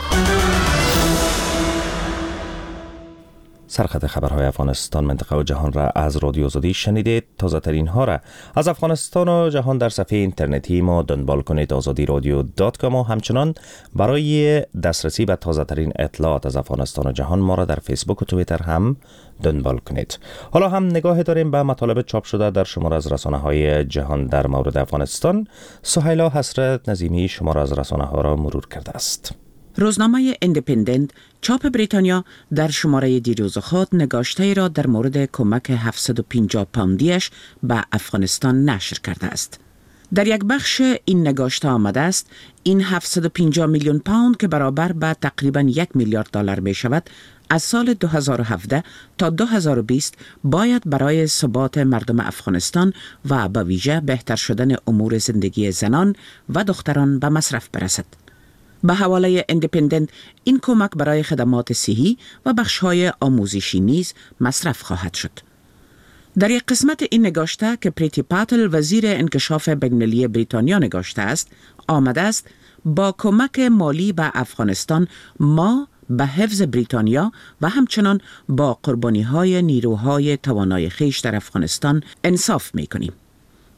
سرخط خبرهای افغانستان، منطقه و جهان را از رادیو آزادی شنیدید. تازه ترین ها را از افغانستان و جهان در صفحه اینترنتی ما دنبال کنید آزادی رادیو دات کام و همچنان برای دسترسی به تازه ترین اطلاعات از افغانستان و جهان ما را در فیسبوک و توییتر هم دنبال کنید. حالا هم نگاه داریم به مطالب چاپ شده در شمار از رسانه های جهان در مورد افغانستان. سهیلا حسرت نظیمی شمار از رسانه ها را مرور کرده است. روزنامه اندیپندنت چاپ بریتانیا در شماره دیروز خود نگاشته را در مورد کمک هفتصد و پنجاه پوندیش به افغانستان نشر کرده است. در یک بخش این نگاشته آمده است این هفتصد و پنجاه میلیون پوند که برابر به تقریباً یک میلیارد دلار می شود از سال دو هزار و هفده تا دو هزار و بیست باید برای ثبات مردم افغانستان و به ویژه بهتر شدن امور زندگی زنان و دختران به مصرف برسد. به حواله اندیپندنت این کمک برای خدمات صحی و بخش‌های آموزشی نیز مصرف خواهد شد. در یک قسمت این نگاشته که پریتی پاتل وزیر انکشاف بین‌المللی بریتانیا نگاشته است، آمده است با کمک مالی به افغانستان ما به حفظ بریتانیا و همچنان با قربانی‌های نیروهای توانای خیش در افغانستان انصاف می‌کنیم.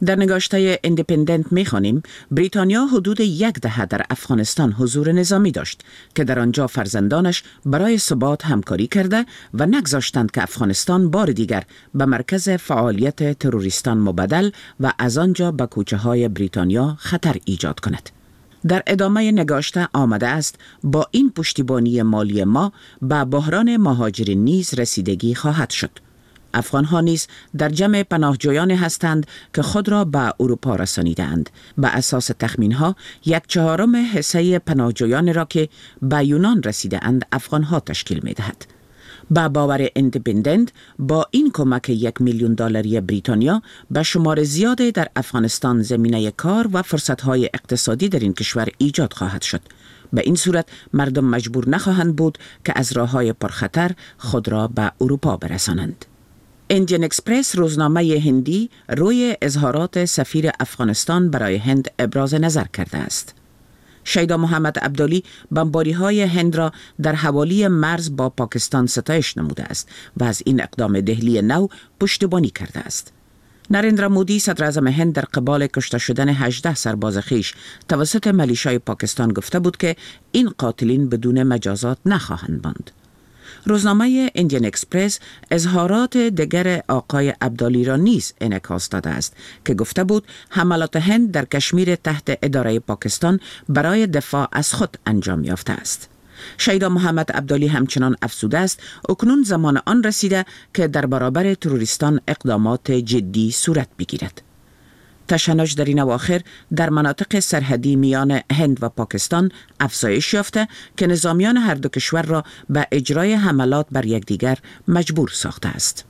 در نگاشته ایندیپندنت می‌خوانیم بریتانیا حدود یک دهه در افغانستان حضور نظامی داشت که در آنجا فرزندانش برای ثبات همکاری کرده و نگذاشتند که افغانستان بار دیگر به مرکز فعالیت تروریستان مبدل و از آنجا به کوچه‌های بریتانیا خطر ایجاد کند. در ادامه نگاشته آمده است با این پشتیبانی مالی ما به بحران مهاجرین نیز رسیدگی خواهد شد. افغان‌ها نیز در جمع پناهجویانی هستند که خود را به اروپا رسانیدند. به اساس تخمین‌ها یک چهارم حصه پناهجویان را که به یونان رسیده اند افغان‌ها تشکیل می‌دهد. با باور ایندیپندنت با این کمک یک میلیون دلاری بریتانیا به شمار زیادی در افغانستان زمینه کار و فرصت‌های اقتصادی در این کشور ایجاد خواهد شد. به این صورت مردم مجبور نخواهند بود که از راه‌های پرخطر خود را به اروپا برسانند. ایندین اکسپرس روزنامه هندی روی اظهارات سفیر افغانستان برای هند ابراز نظر کرده است. شیدا محمد عبدالی بمباری‌های هند را در حوالی مرز با پاکستان ستایش نموده است و از این اقدام دهلی نو پشتیبانی کرده است. نریندرا مودی صدر اعظم هند در قبال کشته شدن هجده سرباز خویش توسط ملیشای پاکستان گفته بود که این قاتلین بدون مجازات نخواهند ماند. روزنامه ایندین اکسپرس اظهارات دیگر آقای عبدالی را نیز انعکاس داده است که گفته بود حملات هند در کشمیر تحت اداره پاکستان برای دفاع از خود انجام یافته است. شیدا محمد عبدالی همچنان افزوده است اکنون زمان آن رسیده که در برابر تروریستان اقدامات جدی صورت بگیرد. تشنج در این اواخر در مناطق سرحدی میان هند و پاکستان افزایش یافته که نظامیان هر دو کشور را به اجرای حملات بر یکدیگر مجبور ساخته است.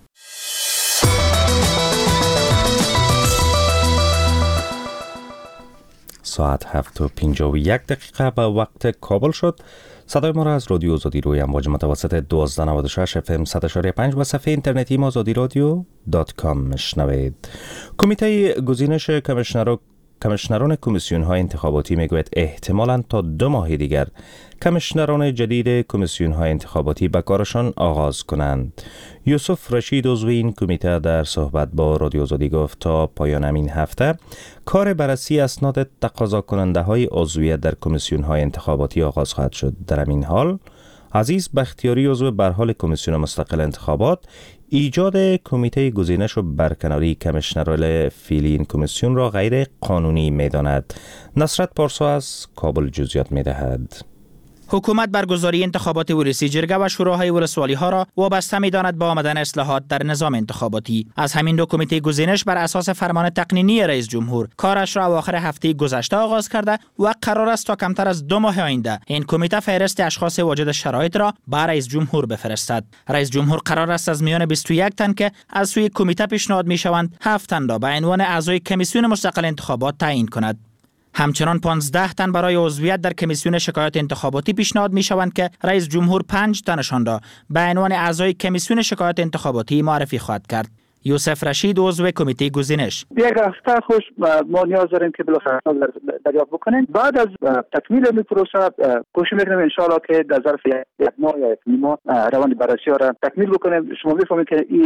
ساعت هفت و پنجاه و یک دقیقه به وقت کابل شد. صدای ما را از رادیو آزادی روی امواج متوسط دوازده نود و شش اف ام صد و چهار و پنج و صفحه اینترنتی ما آزادی رادیو دات کام میشنوید. کمیته گزینش کمیشنران کمیشنران کمیسیون های انتخاباتی میگوید احتمالاً تا دو ماه دیگر کمیشنران جدید کمیسیون های انتخاباتی به کارشان آغاز کنند. یوسف رشید عضو این کمیته در صحبت با رادیو آزادی گفت تا پایان این هفته کار بررسی اسناد تقاضا کننده های عضویت در کمیسیون های انتخاباتی آغاز خواهد شد. در این حال عزیز بختیاری عضو برحال کمیسیون مستقل انتخابات ایجاد کمیته گزینش و برکناری کمیشنران فعلی این کمیسیون را غیر قانونی می‌داند. نصرت پارسا از کابل جزئیات می‌دهد. حکومت برگزاری انتخابات ولسی جرگه و شوراهای ولسوالی ها را وابسته می‌داند با آمدن اصلاحات در نظام انتخاباتی. از همین دو کمیته گزینش بر اساس فرمان تقنینی رئیس جمهور کارش را اواخر هفته گذشته آغاز کرده و قرار است تا کمتر از دو ماه آینده این کمیته فهرست اشخاص واجد شرایط را به رئیس جمهور بفرستد. رئیس جمهور قرار است از میان بیست و یک تن که از سوی کمیته پیشنهاد می‌شوند هفت تن را به عنوان اعضای کمیسیون مستقل انتخابات تعیین کند. همچنان پانزده تن برای عضویت در کمیسیون شکایات انتخاباتی پیشنهاد می شوند که رئیس جمهور پنج تنشان را به عنوان اعضای کمیسیون شکایات انتخاباتی معرفی خواهد کرد. یوسف رشید عضو کمیته گزینش: یک هفته خوش ما نیاز داریم که بالاخره دریافت بکنیم. بعد از تکمیل این پروسه کوشش میکنیم ان شاء الله که در ظرف یک ماه یا یک ماه روند بررسی را تکمیل بکنیم. شما میفهمید که این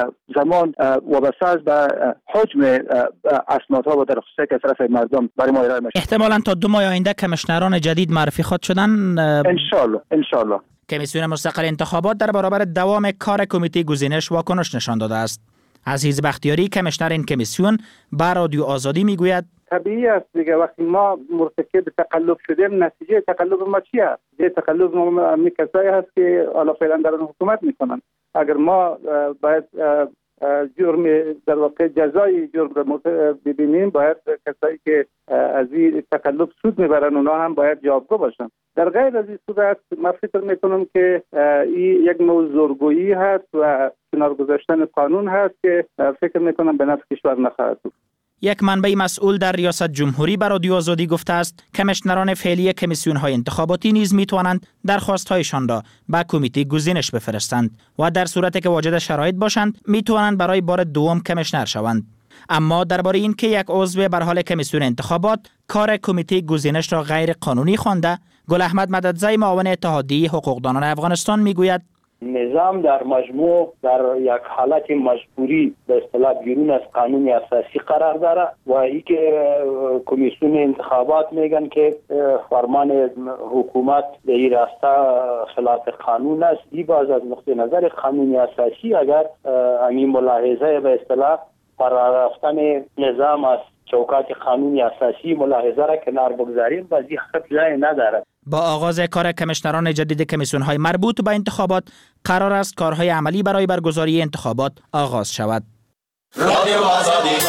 زمان وابسته است به حجم اسنادها و درخواست‌هایی که از طرف مردم برای ما ارائه میشه. احتمالاً تا دو ماه آینده کمیشنران جدید معرفی خواهد شدن ان شاء الله ان شاء الله. کمیسیون مستقل انتخابات در برابر دوام کار کمیته گزینش واکنش نشان داده است. عزیز بختیاری کمیشنر این کمیسیون با رادیو آزادی میگوید طبیعی است دیگه وقتی ما مرتکب تقلب شدیم نتیجه تقلب ما چی است؟ یه تقلب ما می کسایی هست که حالا فعلا در حکومت میکنن. اگر ما باید جرم در واقع جزای جرم را ببینیم باید کسایی که از این تقلب سود میبرن اونا هم باید جوابگو باشن. در غیر از این صورت من فکر میکنم که این یک نوع زورگویی هست و کنار گذاشتن قانون هست که فکر میکنم به نفع کشور نخواهد بود. یک منبع مسئول در ریاست جمهوری بر رادیو آزادی گفته است کمیشنران فعلی کمیسیون‌های انتخاباتی نیز میتوانند درخواست‌هایشان را به کمیته گزینش بفرستند و در صورتی که واجد شرایط باشند میتوانند برای بار دوم کمیشنر شوند. اما درباره این که یک عضو بر حال کمیسیون انتخابات کار کمیته گزینش را غیر قانونی خوانده، گل احمد مددزی معاون اتحادیه حقوقدانان افغانستان میگوید نظام در مجموع در یک حالت مجبوری به اصطلاح بیرون از قانون اساسی قرار داره و ای که کمیسیون انتخابات میگن که فرمان حکومت به این راسته خلاف قانون است. ای باز از نقطه نظر قانون اساسی اگر این ملاحظه به اصطلاح فرار رفتن نظام از چوکات قانونی اساسی ملاحظه را کنار بگذاریم و این حق جای ندارد. با آغاز کار کمیشنران جدید کمیسیون‌های مربوط به انتخابات قرار است کارهای عملی برای برگزاری انتخابات آغاز شود. رادیو آزادی.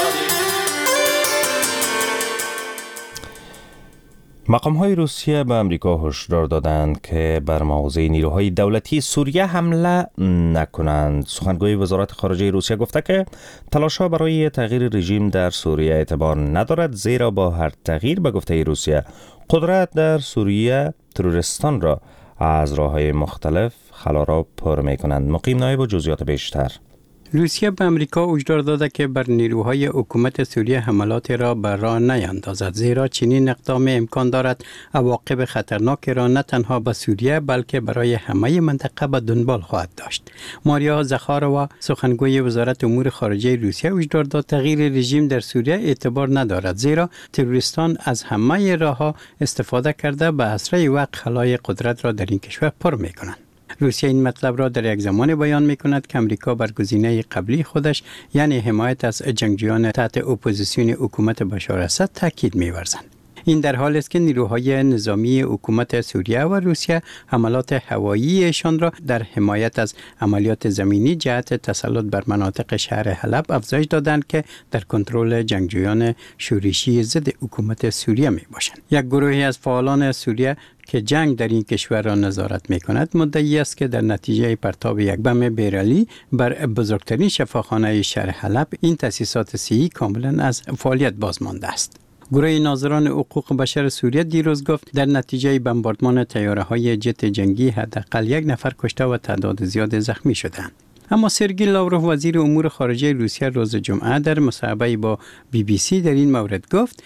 مقام‌های روسیه به امریکا هشدار دادند که بر مواضع نیروهای دولتی سوریه حمله نکنند. سخنگوی وزارت خارجه روسیه گفته که تلاش‌ها برای تغییر رژیم در سوریه اعتبار ندارد، زیرا با هر تغییر به گفته روسیه قدرت در سوریه تروریستان را از راه‌های مختلف خلا را پر می‌کنند. مقیم نایب و جزئیات بیشتر. روسیه به امریکا هشدار داده که بر نیروهای حکومت سوریه حملات را بر راه نیندازد، زیرا چنین اقدام امکان دارد عواقب خطرناک را نه تنها به سوریه بلکه برای همه منطقه به دنبال خواهد داشت. ماریا زخاروا سخنگوی وزارت امور خارجه روسیه هشدار داد تغییر رژیم در سوریه اعتبار ندارد، زیرا تروریستان از همه راه‌ها استفاده کرده به اسرع وقت خلای قدرت را در این کشور پر می‌کنند. روسیه این مطلب را در یک زمان بیان می کند که امریکا بر گزینه قبلی خودش یعنی حمایت از جنگجویان تحت اپوزیسیون حکومت بشار اسد تاکید می ورزند. این در حالی است که نیروهای نظامی حکومت سوریه و روسیه حملات هواییشان را در حمایت از عملیات زمینی جهت تسلط بر مناطق شهر حلب افزایش دادند که در کنترل جنگجویان شورشی ضد حکومت سوریه می باشند. یک گروهی از فعالان سوریه که جنگ در این کشور را نظارت می کند مدعی است که در نتیجه پرتاب یک بم بیرلی بر بزرگترین شفاخانه شهر حلب این تأسیسات صحی کاملا از فعالیت باز مانده است. گروه ناظران حقوق بشر سوریه دیروز گفت در نتیجه بمباردمان طیاره‌های جت جنگی حداقل یک نفر کشته و تعداد زیاد زخمی شدند. اما سرگی لاوروف وزیر امور خارجه روسیه روز جمعه در مصاحبه با بی بی سی در این مورد گفت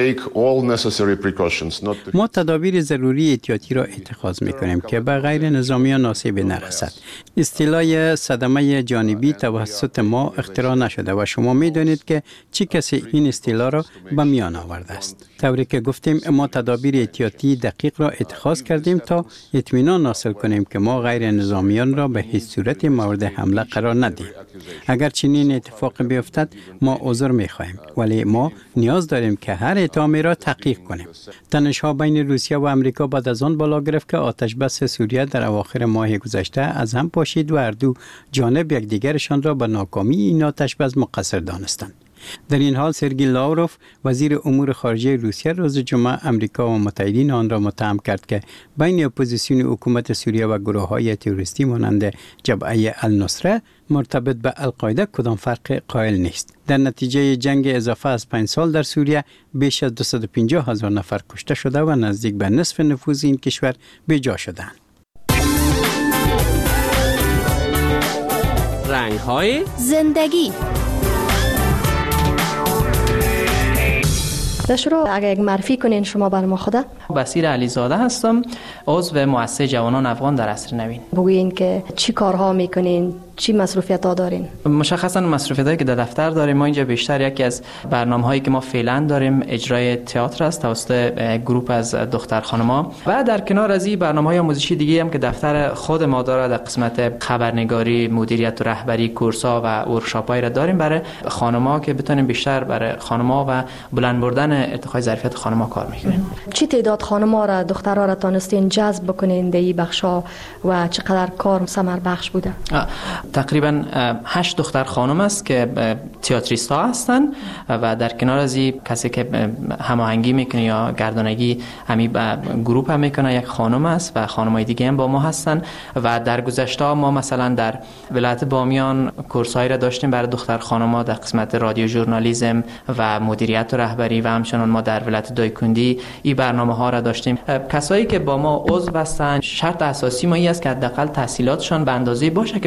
ما تدابیر ضروری احتیاطی را اتخاذ می‌کنیم که به غیر نظامیان آسیب نرسد. اصطلاح صدمه جانبی توسط ما اختراع نشده و شما می‌دانید که چه کسی این اصطلاح را به میان آورده است. طوری که گفتیم ما تدابیر احتیاطی دقیق را اتخاذ کردیم تا اطمینان حاصل کنیم که ما غیر نظامیان را به هیچ صورت مورد حمله قرار ندیم. اگر چنین اتفاق بیفتد ما عذر می‌خواهیم، ولی ما نیاز داریم که هر اتهامی را تحقیق کنیم. تنش‌ها بین روسیه و آمریکا بعد از آن بالا گرفت که آتش بس سوریه در اواخر ماه گذشته از هم پاشید و هر دو جانب یکدیگرشان را به ناکامی این آتش بس مقصر دانستند. در این حال سرگی لاوروف وزیر امور خارجه روسیه روز جمعه امریکا و متحدین آن را متهم کرد که بین اپوزیسیون حکومت سوریه و گروه‌های تروریستی مانند جبهه النصره مرتبط به القاعده کدام فرق قائل نیست. در نتیجه جنگ اضافه از پنج سال در سوریه بیش از دویست و پنجاه هزار نفر کشته شده و نزدیک به نصف نفوذ این کشور بی‌جا شدند. رنگ‌های زندگی. در شروع اگر یک معرفی کنین شما بر ما خدا. بصیر علیزاده هستم، عضو مؤسسه جوانان افغان در عصر نوین. بگویین که چی کارها میکنین، چی مصروفیت ها دارین؟ مشخصا مصروفیت هایی که در دفتر داریم، ما اینجا بیشتر یکی از برنامه هایی که ما فعلا داریم اجرای تئاتر است توسط گروپ از دختر خانما و در کنار از این برنامه های آموزشی دیگه هم که دفتر خود ما داره در قسمت خبرنگاری، مدیریت و رهبری، کورس ها و ورکشاپ هایی را داریم برای خانما که بتونیم بیشتر برای خانما و بلند بردن ارتقای ظرفیت خانما کار میکنیم. چی تعداد خانما را، دخترها را تونستین جذب بکنین در این بخشا و چقدر کار ثمر بخش بوده؟ تقریبا هشت دختر خانم است که تئاتریست ها هستن و در کنار از این کسی که هماهنگی میکنه یا گردانگی همی گروپ هم میکنه یک خانم است و خانمای دیگه هم با ما هستن و در گذشته ما مثلا در ولایت بامیان کورسایی را داشتیم برای دختر خانما در قسمت رادیو ژورنالیسم و مدیریت و رهبری و همچنان ما در ولایت دایکندی این برنامه ها را داشتیم. کسایی که با ما عضو هستن شرط اساسی ما این است که حداقل تحصیلاتشان به اندازه باشه که بتونن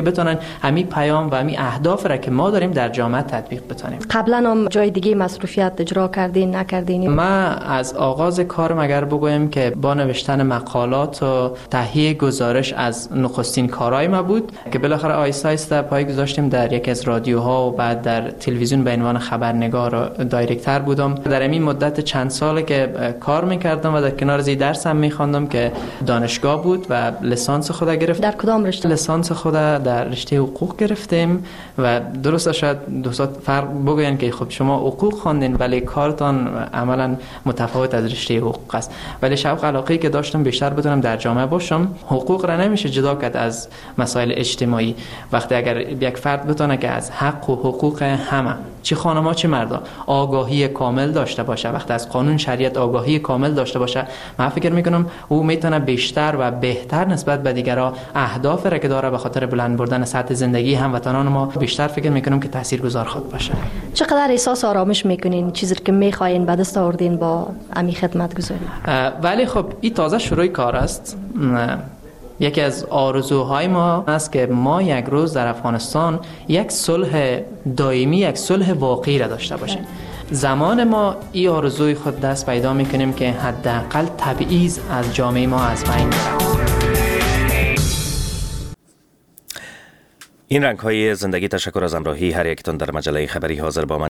همین پیام و همین اهداف را که ما داریم در جامعه تطبیق بتونیم. قبلا هم جای دیگه مصروفیت اجرا کردین نکردین؟ ما از آغاز کارم اگر بگویم که با نوشتن مقالات و تهیه گزارش از نخستین کارهای ما بود که بالاخره آیسته آیسته پای گذاشتیم در یکی از رادیوها و بعد در تلویزیون به عنوان خبرنگار و دایرکتور بودم. در این مدت چند ساله که کار میکردم و در کنار از درسم میخواندم که دانشگاه بود و لیسانس خود گرفتم. در کدام رشته؟ لیسانس خود در رشته حقوق گرفتیم و درست شاید دوستان فرق بگوین که خب شما حقوق خواندین ولی کارتان عملا متفاوت از رشته حقوق است. ولی شوق علاقه‌ای که داشتم بیشتر بتونم در جامعه باشم. حقوق را نمیشه جدا کرد از مسائل اجتماعی. وقتی اگر یک فرد بتونه که از حق و حقوق همه چه خانم‌ها چه مردا آگاهی کامل داشته باشه، وقتی از قانون شریعت آگاهی کامل داشته باشه، من فکر میکنم او میتونه بیشتر و بهتر نسبت به دیگران اهداف را که داره به خاطر بلند بردن سطح زندگی هموطنان ما بیشتر فکر میکنم که تاثیرگذار خود باشه. چقدر احساس آرامش میکنین چیزی که میخواین به دست آوردین با امی خدمت گذاری؟ ولی خب این تازه شروع کار است. یکی از آرزوهای ما است که ما یک روز در افغانستان یک صلح دائمی، یک صلح واقعی را داشته باشیم. زمان ما این آرزوی خود دست پیدا میکنیم که حداقل تبعیض از جامعه ما از بین بره. این رنگ های زندگی، تشکر از همراهی هر یکتان در مجله خبری حاضر با من.